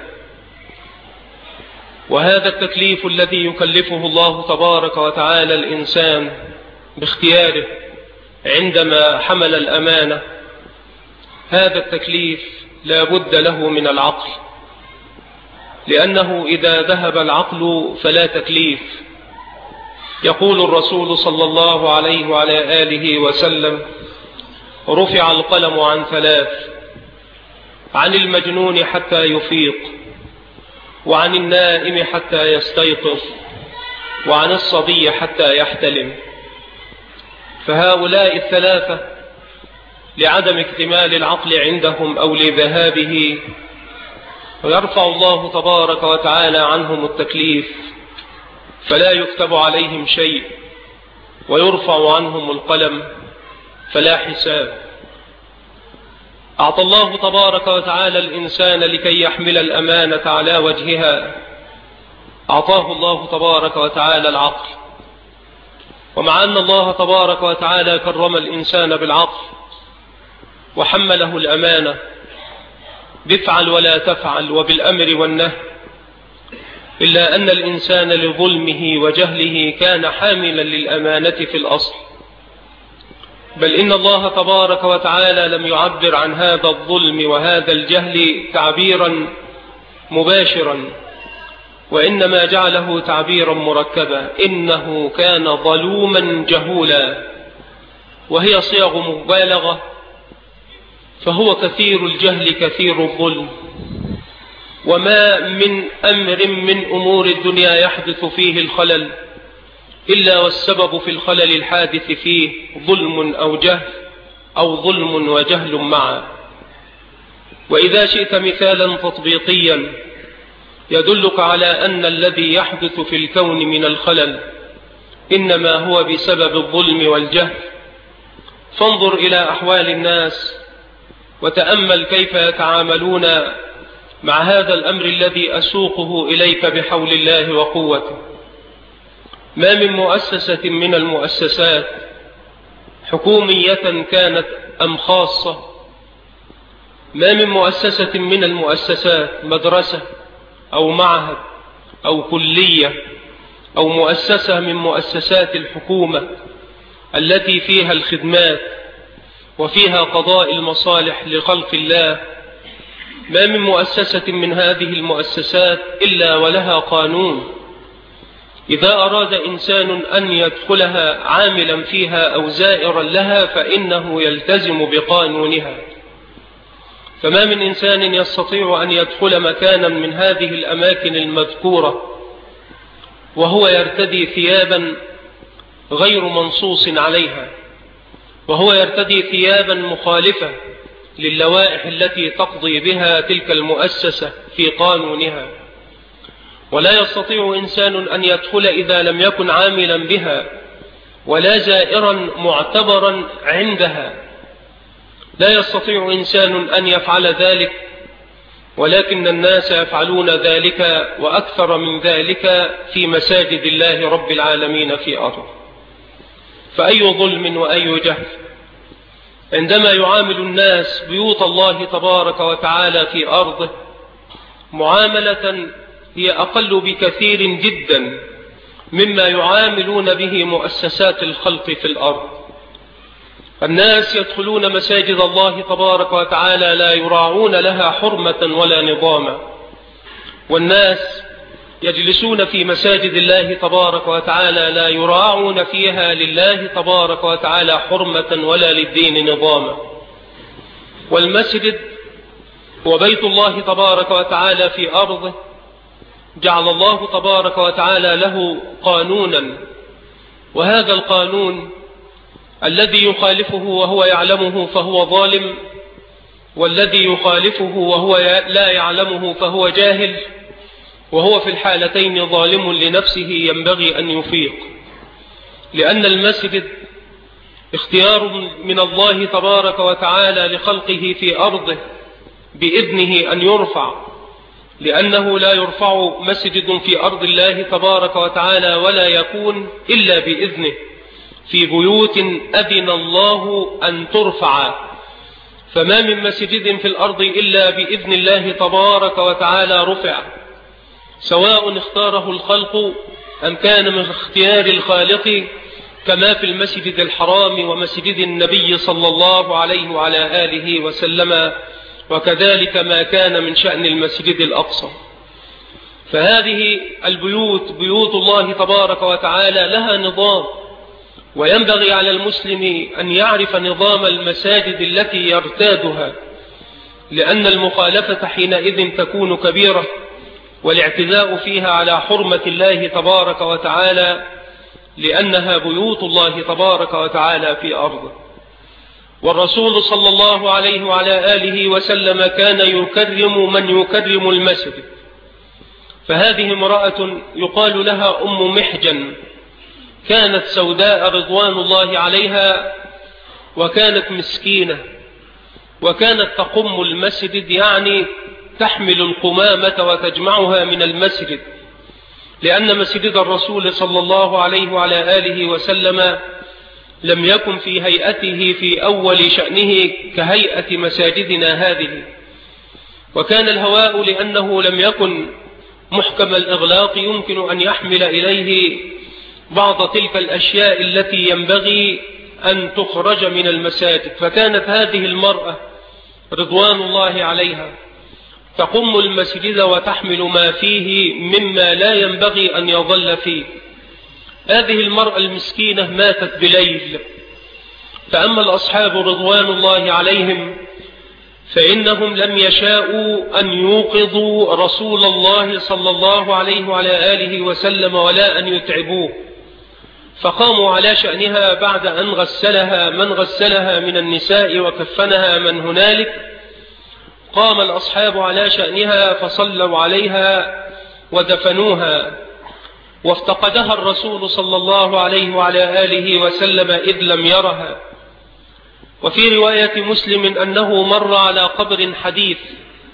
وهذا التكليف الذي يكلفه الله تبارك وتعالى الإنسان باختياره عندما حمل الأمانة، هذا التكليف لا بد له من العقل، لأنه إذا ذهب العقل فلا تكليف. يقول الرسول صلى الله عليه وعلى آله وسلم: رفع القلم عن ثلاث: عن المجنون حتى يفيق، وعن النائم حتى يستيقظ، وعن الصبي حتى يحتلم. فهؤلاء الثلاثة لعدم اكتمال العقل عندهم أو لذهابه ويرفع الله تبارك وتعالى عنهم التكليف فلا يكتب عليهم شيء، ويرفع عنهم القلم فلا حساب. أعطى الله تبارك وتعالى الإنسان لكي يحمل الأمانة على وجهها، أعطاه الله تبارك وتعالى العقل. ومع أن الله تبارك وتعالى كرم الإنسان بالعقل وحمله الأمانة بفعل ولا تفعل وبالأمر والنهي، إلا أن الإنسان لظلمه وجهله كان حاملا للأمانة في الأصل. بل إن الله تبارك وتعالى لم يعبر عن هذا الظلم وهذا الجهل تعبيرا مباشرا، وإنما جعله تعبيرا مركبا: إنه كان ظلوما جهولا. وهي صيغ مبالغة، فهو كثير الجهل كثير الظلم. وما من أمر من أمور الدنيا يحدث فيه الخلل إلا والسبب في الخلل الحادث فيه ظلم أو جهل أو ظلم وجهل معا. وإذا شئت مثالا تطبيقيا يدلك على أن الذي يحدث في الكون من الخلل إنما هو بسبب الظلم والجهل، فانظر إلى أحوال الناس وتأمل كيف يتعاملون مع هذا الأمر الذي أسوقه إليك بحول الله وقوته. ما من مؤسسة من المؤسسات حكومية كانت أم خاصة، ما من مؤسسة من المؤسسات، مدرسة أو معهد أو كلية أو مؤسسة من مؤسسات الحكومة التي فيها الخدمات وفيها قضاء المصالح لخلق الله، ما من مؤسسة من هذه المؤسسات إلا ولها قانون. إذا أراد إنسان أن يدخلها عاملا فيها أو زائرا لها فإنه يلتزم بقانونها. فما من إنسان يستطيع أن يدخل مكانا من هذه الأماكن المذكورة وهو يرتدي ثيابا غير منصوص عليها، وهو يرتدي ثيابا مخالفة للوائح التي تقضي بها تلك المؤسسة في قانونها. ولا يستطيع إنسان أن يدخل إذا لم يكن عاملا بها ولا زائرا معتبرا عندها، لا يستطيع إنسان أن يفعل ذلك، ولكن الناس يفعلون ذلك وأكثر من ذلك في مساجد الله رب العالمين في أرض. فأي ظلم وأي جهل عندما يعامل الناس بيوت الله تبارك وتعالى في أرضه معاملة هي أقل بكثير جدا مما يعاملون به مؤسسات الخلق في الأرض. الناس يدخلون مساجد الله تبارك وتعالى لا يراعون لها حرمة ولا نظاما، والناس يجلسون في مساجد الله تبارك وتعالى لا يراعون فيها لله تبارك وتعالى حرمة ولا للدين نظاما. والمسجد وبيت الله تبارك وتعالى في أرضه جعل الله تبارك وتعالى له قانونا، وهذا القانون الذي يخالفه وهو يعلمه فهو ظالم، والذي يخالفه وهو لا يعلمه فهو جاهل، وهو في الحالتين ظالم لنفسه ينبغي أن يفيق. لأن المسجد اختيار من الله تبارك وتعالى لخلقه في أرضه بإذنه أن يرفع، لأنه لا يرفع مسجد في أرض الله تبارك وتعالى ولا يكون إلا بإذنه في بيوت أذن الله أن ترفع. فما من مسجد في الأرض إلا بإذن الله تبارك وتعالى رفع، سواء اختاره الخلق أم كان من اختيار الخالق، كما في المسجد الحرام ومسجد النبي صلى الله عليه وعلى آله وسلم، وكذلك ما كان من شأن المسجد الأقصى. فهذه البيوت بيوت الله تبارك وتعالى لها نظام، وينبغي على المسلم أن يعرف نظام المساجد التي يرتادها، لأن المخالفة حينئذ تكون كبيرة، والاعتداء فيها على حرمة الله تبارك وتعالى، لأنها بيوت الله تبارك وتعالى في أرضه. والرسول صلى الله عليه وعلى آله وسلم كان يكرم من يكرم المسجد. فهذه امرأة يقال لها أم محجن، كانت سوداء رضوان الله عليها، وكانت مسكينة، وكانت تقم المسجد، يعني تحمل القمامة وتجمعها من المسجد، لأن مسجد الرسول صلى الله عليه وعلى آله وسلم لم يكن في هيئته في أول شأنه كهيئة مساجدنا هذه. وكان الهواء لأنه لم يكن محكم الإغلاق يمكن أن يحمل إليه بعض تلك الأشياء التي ينبغي أن تخرج من المساجد. فكانت هذه المرأة رضوان الله عليها تقم المسجد وتحمل ما فيه مما لا ينبغي أن يظل فيه. هذه المرأة المسكينة ماتت بليل، فأما الأصحاب رضوان الله عليهم فإنهم لم يشاءوا أن يوقظوا رسول الله صلى الله عليه وعلى آله وسلم ولا أن يتعبوه، فقاموا على شأنها بعد أن غسلها من غسلها من النساء وكفنها من هنالك. قام الأصحاب على شأنها فصلوا عليها ودفنوها، وافتقدها الرسول صلى الله عليه وعلى آله وسلم إذ لم يرها. وفي رواية مسلم أنه مر على قبر حديث،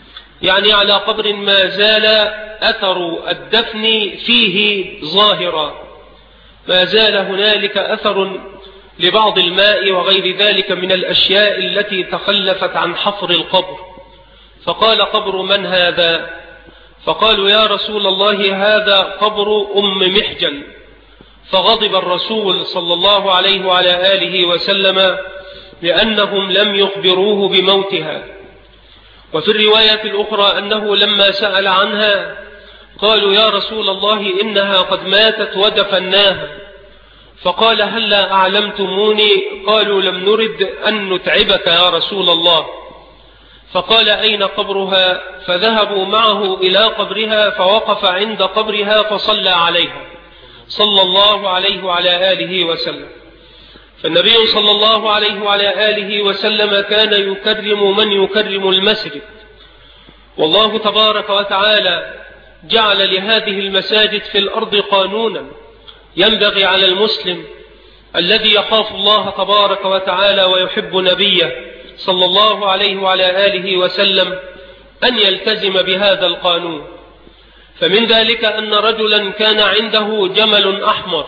يعني على قبر ما زال أثر الدفن فيه ظاهرا، ما زال هنالك أثر لبعض الماء وغير ذلك من الأشياء التي تخلفت عن حفر القبر. فقال: قبر من هذا؟ فقالوا: يا رسول الله هذا قبر أم محجن. فغضب الرسول صلى الله عليه وعلى آله وسلم لأنهم لم يخبروه بموتها. وفي الرواية الأخرى أنه لما سأل عنها قالوا: يا رسول الله إنها قد ماتت ودفناها. فقال: هلا أعلمتموني؟ قالوا: لم نرد أن نتعبك يا رسول الله. فقال: أين قبرها؟ فذهبوا معه إلى قبرها، فوقف عند قبرها فصلى عليها صلى الله عليه وعلى آله وسلم. فالنبي صلى الله عليه وعلى آله وسلم كان يكرم من يكرم المسجد، والله تبارك وتعالى جعل لهذه المساجد في الأرض قانونا ينبغي على المسلم الذي يخاف الله تبارك وتعالى ويحب نبيه صلى الله عليه وعلى آله وسلم أن يلتزم بهذا القانون. فمن ذلك أن رجلا كان عنده جمل أحمر،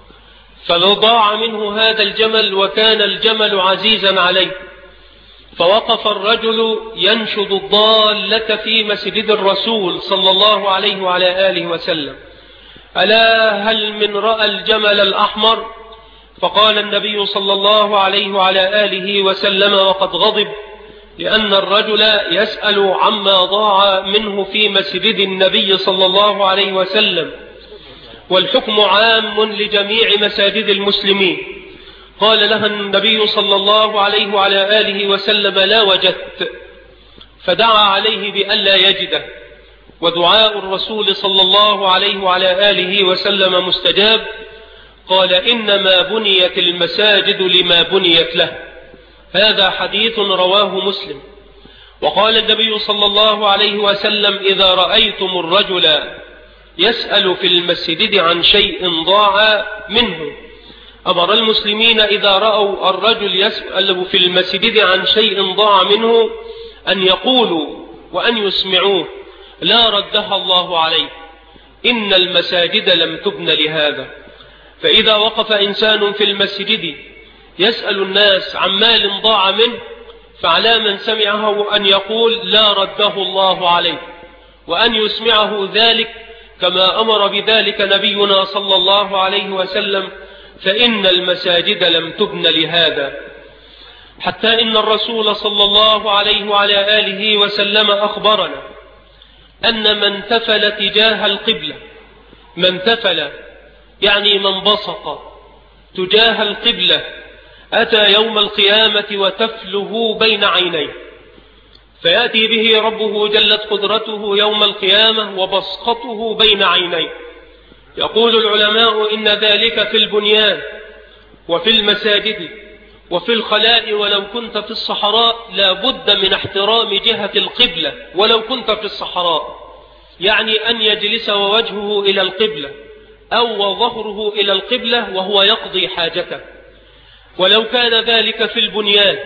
فضاع منه هذا الجمل وكان الجمل عزيزا عليه، فوقف الرجل ينشد الضالة في مسجد الرسول صلى الله عليه وعلى آله وسلم: ألا هل من رأى الجمل الأحمر؟ فقال النبي صلى الله عليه وعلى آله وسلم وقد غضب، لأن الرجل يسأل عما ضاع منه في مسجد النبي صلى الله عليه وسلم، والحكم عام لجميع مساجد المسلمين. قال لها النبي صلى الله عليه وعلى آله وسلم: لا وجدت. فدعا عليه بألا يجده، ودعاء الرسول صلى الله عليه وعلى آله وسلم مستجاب. قال: إنما بنيت المساجد لما بنيت له. هذا حديث رواه مسلم. وقال النبي صلى الله عليه وسلم: إذا رأيتم الرجل يسأل في المسجد عن شيء ضاع منه، أمر المسلمين إذا رأوا الرجل يسأل في المسجد عن شيء ضاع منه أن يقولوا وأن يسمعوه: لا ردها الله عليه، إن المساجد لم تبن لهذا. فإذا وقف إنسان في المسجد يسأل الناس عن مال ضاع منه، فعلى من سمعه أن يقول: لا رده الله عليه، وأن يسمعه ذلك كما أمر بذلك نبينا صلى الله عليه وسلم، فإن المساجد لم تبن لهذا. حتى إن الرسول صلى الله عليه وعلى آله وسلم أخبرنا أن من تفل تجاه القبلة، من تفل يعني من بصق تجاه القبلة، أتى يوم القيامة وتفله بين عينيه، فيأتي به ربه جلت قدرته يوم القيامة وبصقته بين عينيه. يقول العلماء إن ذلك في البنيان وفي المساجد وفي الخلاء، ولو كنت في الصحراء لا بد من احترام جهة القبلة ولو كنت في الصحراء، يعني أن يجلس ووجهه إلى القبلة أو وظهره إلى القبلة وهو يقضي حاجته. ولو كان ذلك في البنيان،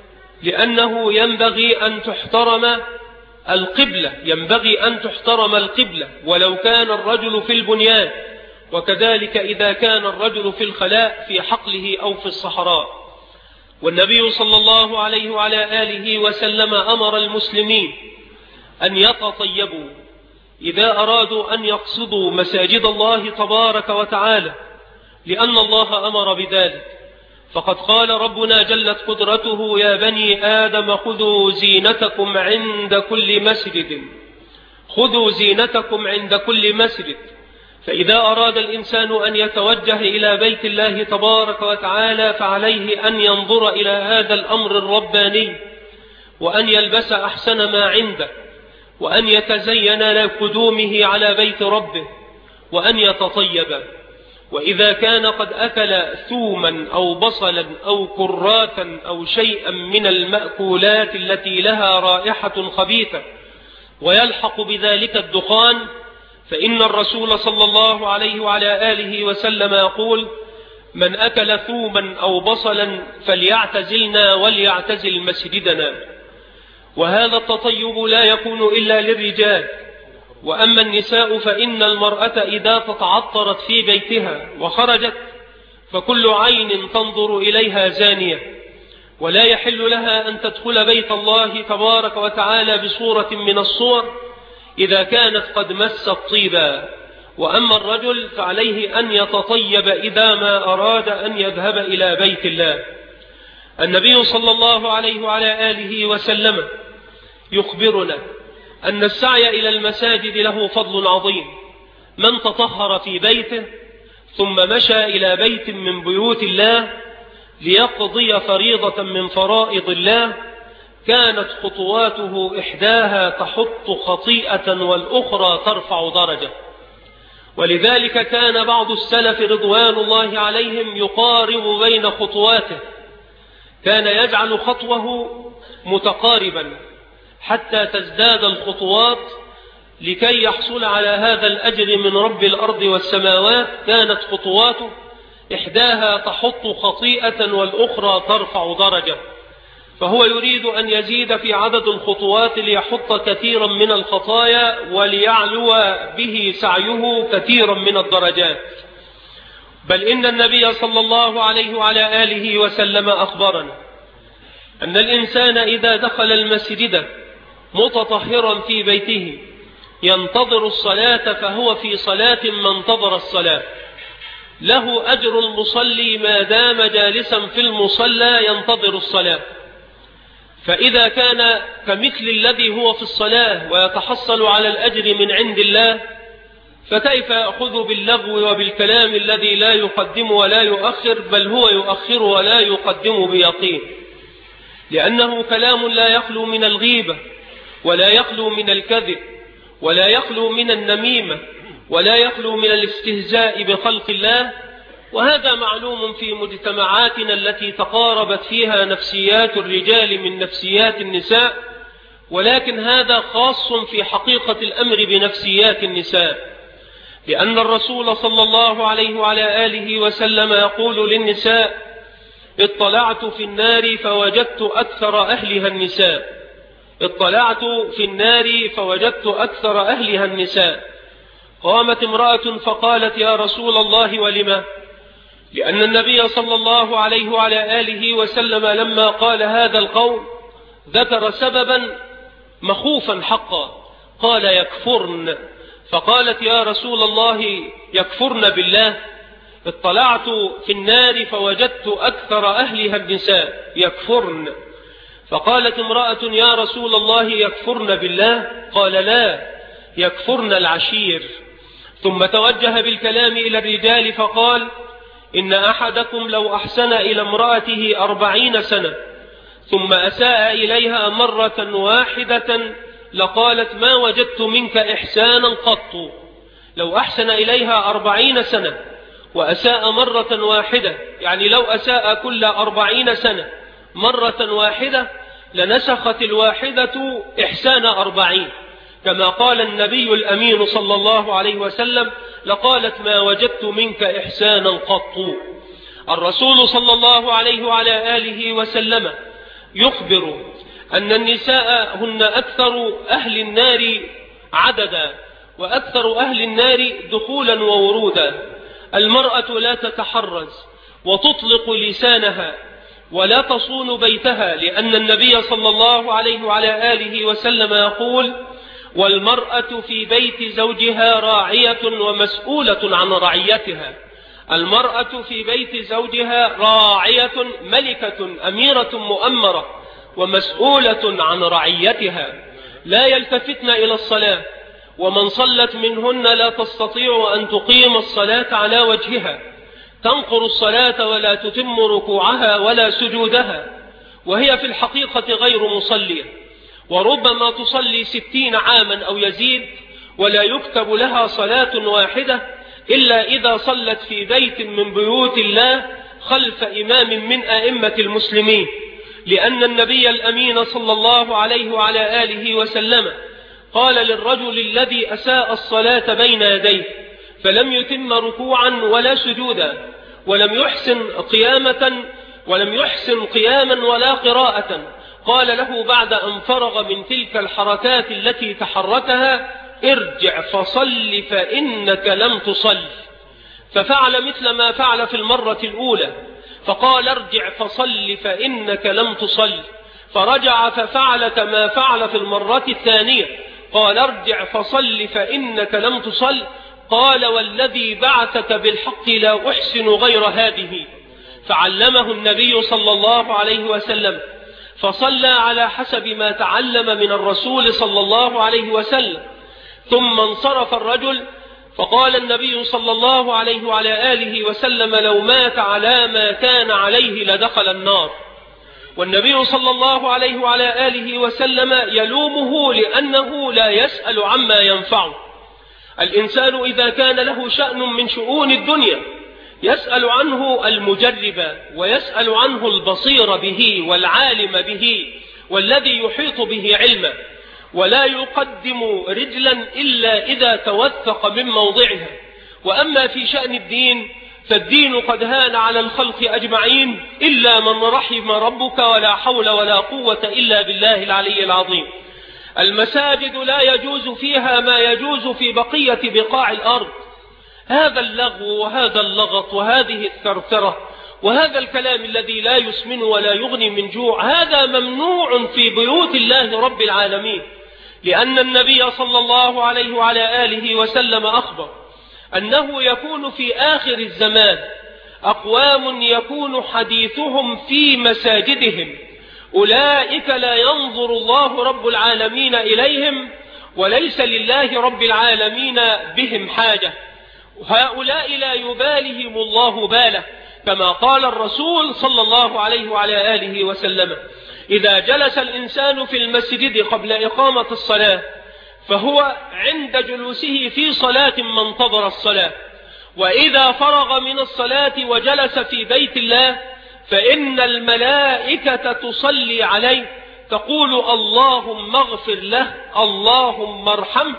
لأنه ينبغي أن تحترم القبلة، ينبغي أن تحترم القبلة ولو كان الرجل في البنيان، وكذلك إذا كان الرجل في الخلاء في حقله أو في الصحراء. والنبي صلى الله عليه وعلى آله وسلم أمر المسلمين أن يتطيبوا إذا أرادوا أن يقصدوا مساجد الله تبارك وتعالى، لأن الله أمر بذلك. فقد قال ربنا جلت قدرته: يا بني آدم خذوا زينتكم عند كل مسجد، خذوا زينتكم عند كل مسجد. فإذا أراد الإنسان أن يتوجه إلى بيت الله تبارك وتعالى فعليه أن ينظر إلى هذا الأمر الرباني، وأن يلبس أحسن ما عنده، وأن يتزين لقدومه على بيت ربه، وأن يتطيب. وإذا كان قد أكل ثوما أو بصلا أو كراثا أو شيئا من المأكولات التي لها رائحة خبيثة ويلحق بذلك الدخان، فإن الرسول صلى الله عليه وعلى آله وسلم يقول: من أكل ثوما أو بصلا فليعتزلنا وليعتزل مسجدنا. وهذا التطيب لا يكون إلا للرجال. وأما النساء فإن المرأة إذا تتعطرت في بيتها وخرجت فكل عين تنظر إليها زانية، ولا يحل لها أن تدخل بيت الله تبارك وتعالى بصورة من الصور إذا كانت قد مست طيبا. وأما الرجل فعليه أن يتطيب إذا ما أراد أن يذهب إلى بيت الله. النبي صلى الله عليه وعلى آله وسلم يخبرنا أن السعي إلى المساجد له فضل عظيم. من تطهر في بيته ثم مشى إلى بيت من بيوت الله ليقضي فريضة من فرائض الله كانت خطواته إحداها تحط خطيئة والأخرى ترفع درجة. ولذلك كان بعض السلف رضوان الله عليهم يقارب بين خطواته، كان يجعل خطوه متقاربا حتى تزداد الخطوات لكي يحصل على هذا الأجر من رب الأرض والسماوات. كانت خطواته إحداها تحط خطيئة والأخرى ترفع درجة، فهو يريد أن يزيد في عدد الخطوات ليحط كثيرا من الخطايا وليعلو به سعيه كثيرا من الدرجات. بل إن النبي صلى الله عليه وعلى آله وسلم أخبرنا أن الإنسان إذا دخل المسجد متطهرا في بيته ينتظر الصلاة فهو في صلاة ما انتظر الصلاة، له أجر المصلي ما دام جالسا في المصلى ينتظر الصلاة. فإذا كان كمثل الذي هو في الصلاة ويتحصل على الأجر من عند الله، فكيف يأخذ باللغو وبالكلام الذي لا يقدم ولا يؤخر، بل هو يؤخر ولا يقدم بيقين، لأنه كلام لا يخلو من الغيبة ولا يخلو من الكذب ولا يخلو من النميمة ولا يخلو من الاستهزاء بخلق الله. وهذا معلوم في مجتمعاتنا التي تقاربت فيها نفسيات الرجال من نفسيات النساء، ولكن هذا خاص في حقيقة الأمر بنفسيات النساء، لأن الرسول صلى الله عليه وعلى آله وسلم يقول للنساء: اطلعت في النار فوجدت أكثر أهلها النساء. اطلعت في النار فوجدت أكثر أهلها النساء. قامت امرأة فقالت: يا رسول الله ولما؟ لأن النبي صلى الله عليه وعلى آله وسلم لما قال هذا القول ذكر سببا مخوفا حقا، قال: يكفرن. فقالت: يا رسول الله يكفرن بالله؟ اطلعت في النار فوجدت أكثر أهلها النساء يكفرن. فقالت امرأة: يا رسول الله يكفرن بالله؟ قال: لا، يكفرن العشير. ثم توجه بالكلام إلى الرجال فقال: إن أحدكم لو أحسن إلى امرأته 40 سنة ثم أساء إليها مرة واحدة لقالت: ما وجدت منك إحسانا قط. لو أحسن إليها 40 سنة وأساء مرة واحدة، يعني لو أساء كل 40 سنة مرة واحدة لنسخت الواحدة إحسان 40، كما قال النبي الأمين صلى الله عليه وسلم: لقالت: ما وجدت منك إحسانا قط. الرسول صلى الله عليه وعلى آله وسلم يخبر أن النساء هن أكثر أهل النار عددا وأكثر أهل النار دخولا وورودا. المرأة لا تتحرز وتطلق لسانها ولا تصون بيتها، لأن النبي صلى الله عليه وعلى آله وسلم يقول: والمرأة في بيت زوجها راعية ومسؤولة عن رعيتها. المرأة في بيت زوجها راعية، ملكة أميرة مؤمرة، ومسؤولة عن رعيتها. لا يلتفتن إلى الصلاة، ومن صلت منهن لا تستطيع أن تقيم الصلاة على وجهها، تنقر الصلاة ولا تتم ركوعها ولا سجودها، وهي في الحقيقة غير مصلية، وربما تصلي 60 عاما أو يزيد ولا يكتب لها صلاة واحدة إلا إذا صلت في بيت من بيوت الله خلف إمام من أئمة المسلمين، لأن النبي الأمين صلى الله عليه وعلى آله وسلم قال للرجل الذي أساء الصلاة بين يديه فلم يتم ركوعا ولا سجودا ولم يحسن قياما ولا قراءة قال له بعد أن فرغ من تلك الحركات التي تحركها: ارجع فصل فإنك لم تصل. ففعل مثل ما فعل في المرة الأولى، فقال: ارجع فصل فإنك لم تصل. فرجع ففعل كما فعل في المرة الثانية، قال: ارجع فصل فإنك لم تصل. قال: والذي بعثك بالحق لا أحسن غير هذه. فعلمه النبي صلى الله عليه وسلم، فصلى على حسب ما تعلم من الرسول صلى الله عليه وسلم. ثم انصرف الرجل، فقال النبي صلى الله عليه وعلى آله وسلم: لو مات على ما كان عليه لدخل النار. والنبي صلى الله عليه وعلى آله وسلم يلومه لأنه لا يسأل عما ينفعه. الإنسان إذا كان له شأن من شؤون الدنيا يسأل عنه المجرب، ويسأل عنه البصير به والعالم به والذي يحيط به علما، ولا يقدم رجلا إلا إذا توثق من موضعها. وأما في شأن الدين فالدين قد هان على الخلق أجمعين إلا من رحم ربك، ولا حول ولا قوة إلا بالله العلي العظيم. المساجد لا يجوز فيها ما يجوز في بقية بقاع الأرض. هذا اللغو وهذا اللغط وهذه الثرثرة وهذا الكلام الذي لا يسمن ولا يغني من جوع، هذا ممنوع في بيوت الله رب العالمين، لأن النبي صلى الله عليه وعلى آله وسلم أخبر أنه يكون في آخر الزمان أقوام يكون حديثهم في مساجدهم، أولئك لا ينظر الله رب العالمين إليهم وليس لله رب العالمين بهم حاجة، هؤلاء لا يبالهم الله باله، كما قال الرسول صلى الله عليه وعلى آله وسلم: إذا جلس الإنسان في المسجد قبل إقامة الصلاة فهو عند جلوسه في صلاة ما انتظر الصلاة، وإذا فرغ من الصلاة وجلس في بيت الله فإن الملائكة تصلي عليه تقول: اللهم اغفر له، اللهم ارحمه،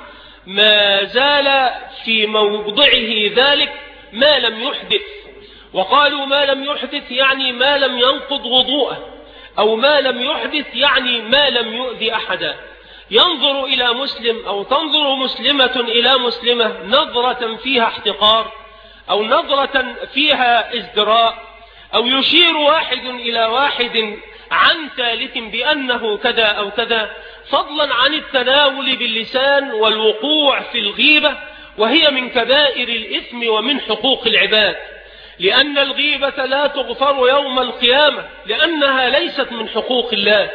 ما زال في موضعه ذلك ما لم يحدث. وقالوا ما لم يحدث يعني ما لم ينقض وضوءه، أو ما لم يحدث يعني ما لم يؤذي أحدا. ينظر إلى مسلم أو تنظر مسلمة إلى مسلمة نظرة فيها احتقار أو نظرة فيها ازدراء، أو يشير واحد إلى واحد عن ثالث بأنه كذا أو كذا، فضلا عن التناول باللسان والوقوع في الغيبة، وهي من كبائر الإثم ومن حقوق العباد، لأن الغيبة لا تغفر يوم القيامة، لأنها ليست من حقوق الله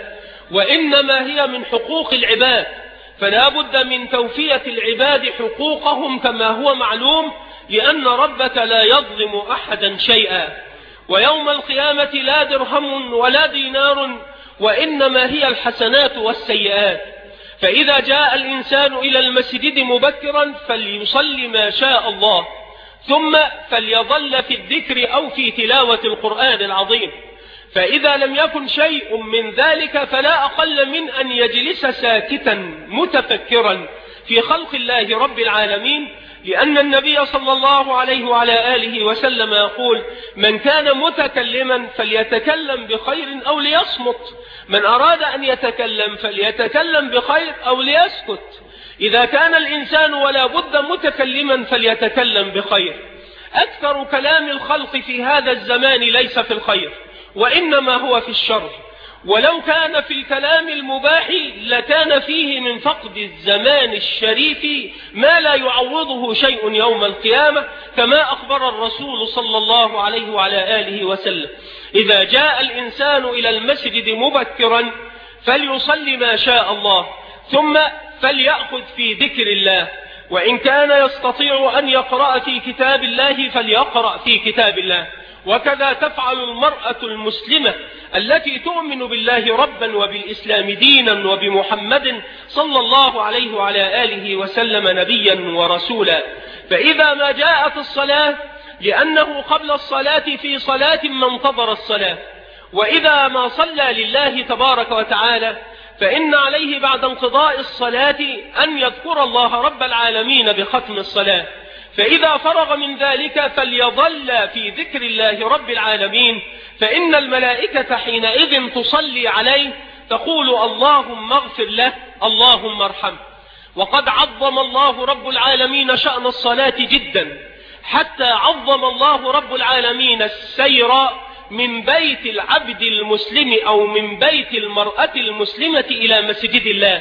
وإنما هي من حقوق العباد، فلا بد من توفية العباد حقوقهم كما هو معلوم، لأن ربك لا يظلم أحدا شيئا. ويوم القيامة لا درهم ولا دينار، وإنما هي الحسنات والسيئات. فإذا جاء الإنسان إلى المسجد مبكرا فليصلي ما شاء الله، ثم فليظل في الذكر أو في تلاوة القرآن العظيم. فإذا لم يكن شيء من ذلك فلا أقل من أن يجلس ساكتا متفكرا في خلق الله رب العالمين، لأن النبي صلى الله عليه وعلى آله وسلم يقول: من كان متكلما فليتكلم بخير أو ليصمت، من أراد أن يتكلم فليتكلم بخير أو ليسكت. إذا كان الإنسان ولا بد متكلما فليتكلم بخير. أكثر كلام الخلق في هذا الزمان ليس في الخير وإنما هو في الشر، ولو كان في الكلام المباح لكان فيه من فقد الزمان الشريف ما لا يعوضه شيء يوم القيامة، كما أخبر الرسول صلى الله عليه وعلى آله وسلم: إذا جاء الإنسان إلى المسجد مبكرا فليصلي ما شاء الله، ثم فليأخذ في ذكر الله، وإن كان يستطيع أن يقرأ في كتاب الله فليقرأ في كتاب الله. وكذا تفعل المرأة المسلمة التي تؤمن بالله ربا وبالإسلام دينا وبمحمد صلى الله عليه وعلى آله وسلم نبيا ورسولا. فإذا ما جاءت الصلاة لأنه قبل الصلاة في صلاة ما انتظر الصلاة، وإذا ما صلى لله تبارك وتعالى فإن عليه بعد انقضاء الصلاة أن يذكر الله رب العالمين بختم الصلاة. فإذا فرغ من ذلك فليظل في ذكر الله رب العالمين، فإن الملائكة حينئذ تصلي عليه تقول اللهم اغفر له، اللهم ارحمه. وقد عظم الله رب العالمين شأن الصلاة جدا، حتى عظم الله رب العالمين السير من بيت العبد المسلم أو من بيت المرأة المسلمة إلى مسجد الله،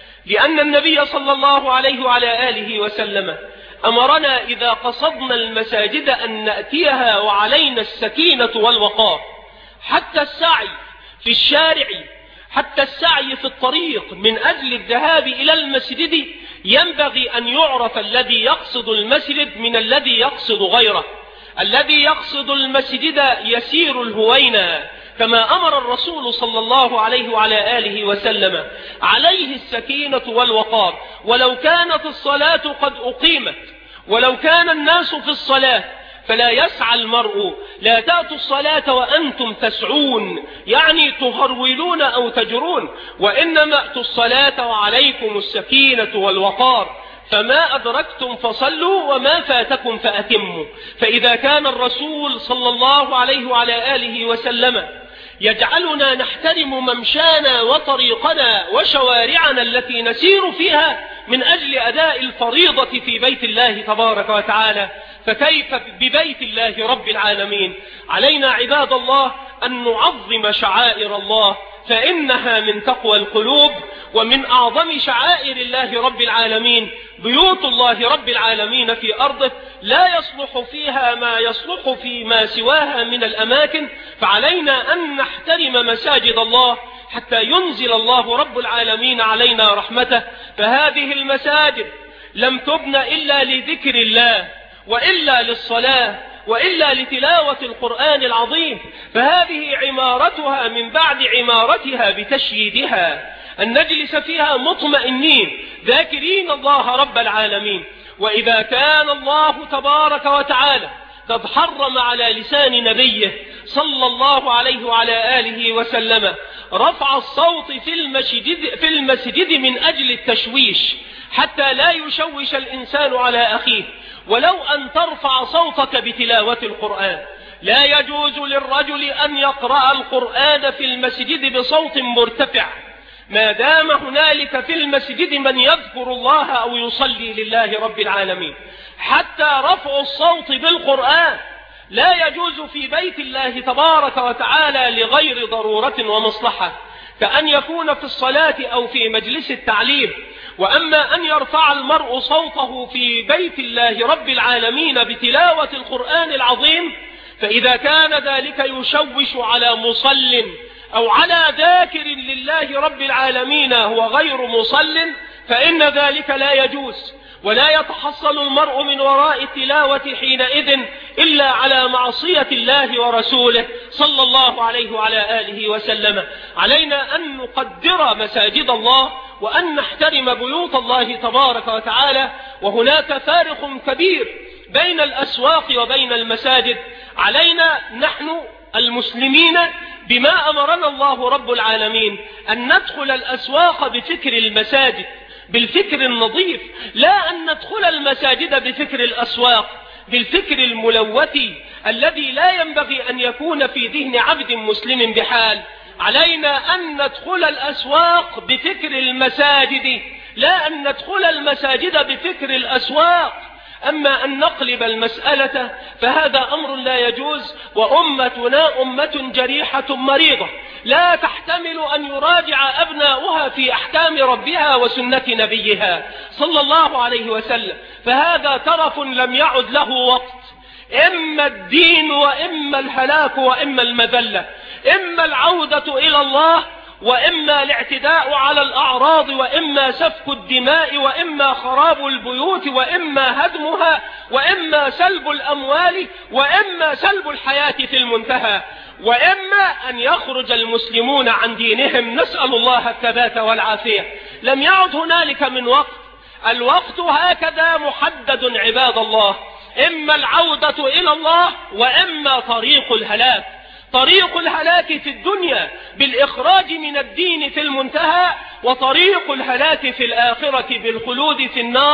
لأن النبي صلى الله عليه وعلى آله وسلم أمرنا إذا قصدنا المساجد أن نأتيها وعلينا السكينة والوقار، حتى السعي في الشارع، حتى السعي في الطريق من أجل الذهاب إلى المسجد ينبغي أن يعرف الذي يقصد المسجد من الذي يقصد غيره. الذي يقصد المسجد يسير الهوينا، كما أمر الرسول صلى الله عليه وعلى آله وسلم، عليه السكينة والوقار. ولو كانت الصلاة قد أقيمت، ولو كان الناس في الصلاة، فلا يسعى المرء، لا تأتوا الصلاة وأنتم تسعون، يعني تهرولون أو تجرون، وإنما أتوا الصلاة وعليكم السكينة والوقار، فما أدركتم فصلوا وما فاتكم فأتموا. فإذا كان الرسول صلى الله عليه وعلى آله وسلم يجعلنا نحترم ممشانا وطريقنا وشوارعنا التي نسير فيها من أجل أداء الفريضة في بيت الله تبارك وتعالى، فكيف ببيت الله رب العالمين؟ علينا عباد الله أن نعظم شعائر الله، فإنها من تقوى القلوب، ومن أعظم شعائر الله رب العالمين بيوت الله رب العالمين في أرضه، لا يصلح فيها ما يصلح فيما سواها من الأماكن. فعلينا أن نحترم مساجد الله حتى ينزل الله رب العالمين علينا رحمته. فهذه المساجد لم تبن إلا لذكر الله، وإلا للصلاة، وإلا لتلاوة القرآن العظيم، فهذه عمارتها من بعد عمارتها بتشييدها، أن نجلس فيها مطمئنين ذاكرين الله رب العالمين. وإذا كان الله تبارك وتعالى قد حرم على لسان نبيه صلى الله عليه وعلى آله وسلم رفع الصوت في المسجد من أجل التشويش، حتى لا يشوش الإنسان على أخيه، ولو أن ترفع صوتك بتلاوة القرآن، لا يجوز للرجل أن يقرأ القرآن في المسجد بصوت مرتفع ما دام هنالك في المسجد من يذكر الله أو يصلي لله رب العالمين. حتى رفع الصوت بالقرآن لا يجوز في بيت الله تبارك وتعالى لغير ضرورة ومصلحة، كأن يكون في الصلاة أو في مجلس التعليم. وأما أن يرفع المرء صوته في بيت الله رب العالمين بتلاوة القرآن العظيم، فإذا كان ذلك يشوش على مصل أو على ذاكر لله رب العالمين هو غير مصل، فإن ذلك لا يجوز، ولا يتحصل المرء من وراء التلاوة حينئذ إلا على معصية الله ورسوله صلى الله عليه وعلى آله وسلم. علينا أن نقدر مساجد الله وأن نحترم بيوت الله تبارك وتعالى. وهناك فارق كبير بين الأسواق وبين المساجد. علينا نحن المسلمين بما أمرنا الله رب العالمين أن ندخل الأسواق بفكر المساجد، بالفكر النظيف، لا أن ندخل المساجد بفكر الأسواق، بالفكر الملوث الذي لا ينبغي أن يكون في ذهن عبد مسلم بحال. علينا أن ندخل الأسواق بفكر المساجد، لا أن ندخل المساجد بفكر الأسواق. أما أن نقلب المسألة فهذا أمر لا يجوز، وأمتنا أمة جريحة مريضة لا تحتمل أن يراجع أبناؤها في أحكام ربها وسنة نبيها صلى الله عليه وسلم، فهذا ترف لم يعد له وقت، إما الدين وإما الهلاك وإما المذلة، إما العودة إلى الله وإما الاعتداء على الأعراض، وإما سفك الدماء، وإما خراب البيوت، وإما هدمها، وإما سلب الأموال، وإما سلب الحياة في المنتهى، وإما أن يخرج المسلمون عن دينهم. نسأل الله الثبات والعافية. لم يعد هنالك من وقت، الوقت هكذا محدد عباد الله، إما العودة إلى الله وإما طريق الهلاك. طريق الهلاك في الدنيا بالإخراج من الدين في المنتهى، وطريق الهلاك في الآخرة بالخلود في النار.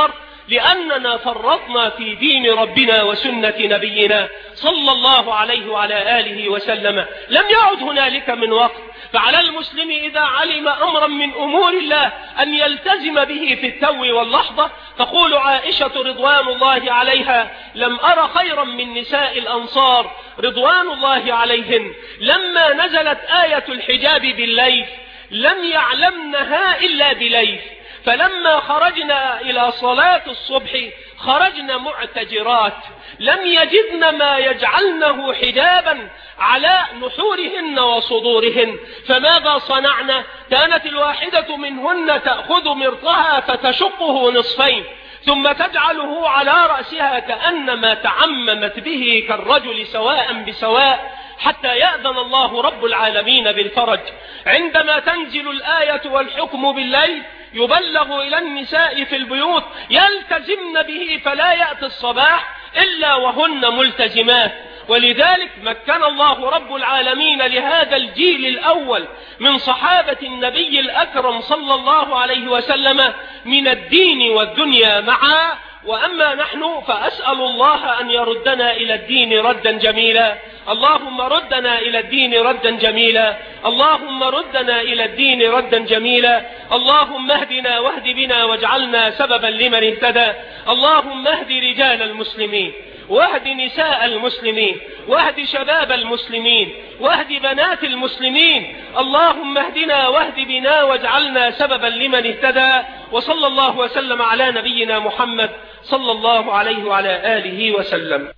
لأننا فرطنا في دين ربنا وسنة نبينا صلى الله عليه وعلى آله وسلم. لم يعد هنالك من وقت، فعلى المسلم إذا علم أمرا من أمور الله أن يلتزم به في التو واللحظة. تقول عائشة رضوان الله عليها: لم أر خيرا من نساء الأنصار رضوان الله عليهن لما نزلت آية الحجاب بالليل لم يعلمنها إلا بليل، فلما خرجنا إلى صلاة الصبح خرجنا معتجرات لم يجدن ما يجعلنه حجابا على نحورهن وصدورهن، فماذا صنعنا؟ كانت الواحدة منهن تأخذ مرطها فتشقه نصفين ثم تجعله على رأسها كأنما تعممت به كالرجل سواء بسواء، حتى يأذن الله رب العالمين بالفرج. عندما تنزل الآية والحكم بالليل يبلغ إلى النساء في البيوت يلتزمن به، فلا يأتي الصباح إلا وهن ملتزمات. ولذلك مكن الله رب العالمين لهذا الجيل الأول من صحابة النبي الأكرم صلى الله عليه وسلم من الدين والدنيا معا. وأما نحن فأسأل الله أن يردنا إلى الدين ردا جميلا. اللهم ردنا إلى الدين ردا جميلا، اللهم ردنا إلى الدين ردا جميلا. اللهم اهدنا واهد بنا واجعلنا سببا لمن اهتدى. اللهم اهد رجال المسلمين واهد نساء المسلمين واهد شباب المسلمين واهد بنات المسلمين. اللهم اهدنا واهد بنا واجعلنا سببا لمن اهتدى. وصلى الله وسلم على نبينا محمد صلى الله عليه وعلى آله وسلم.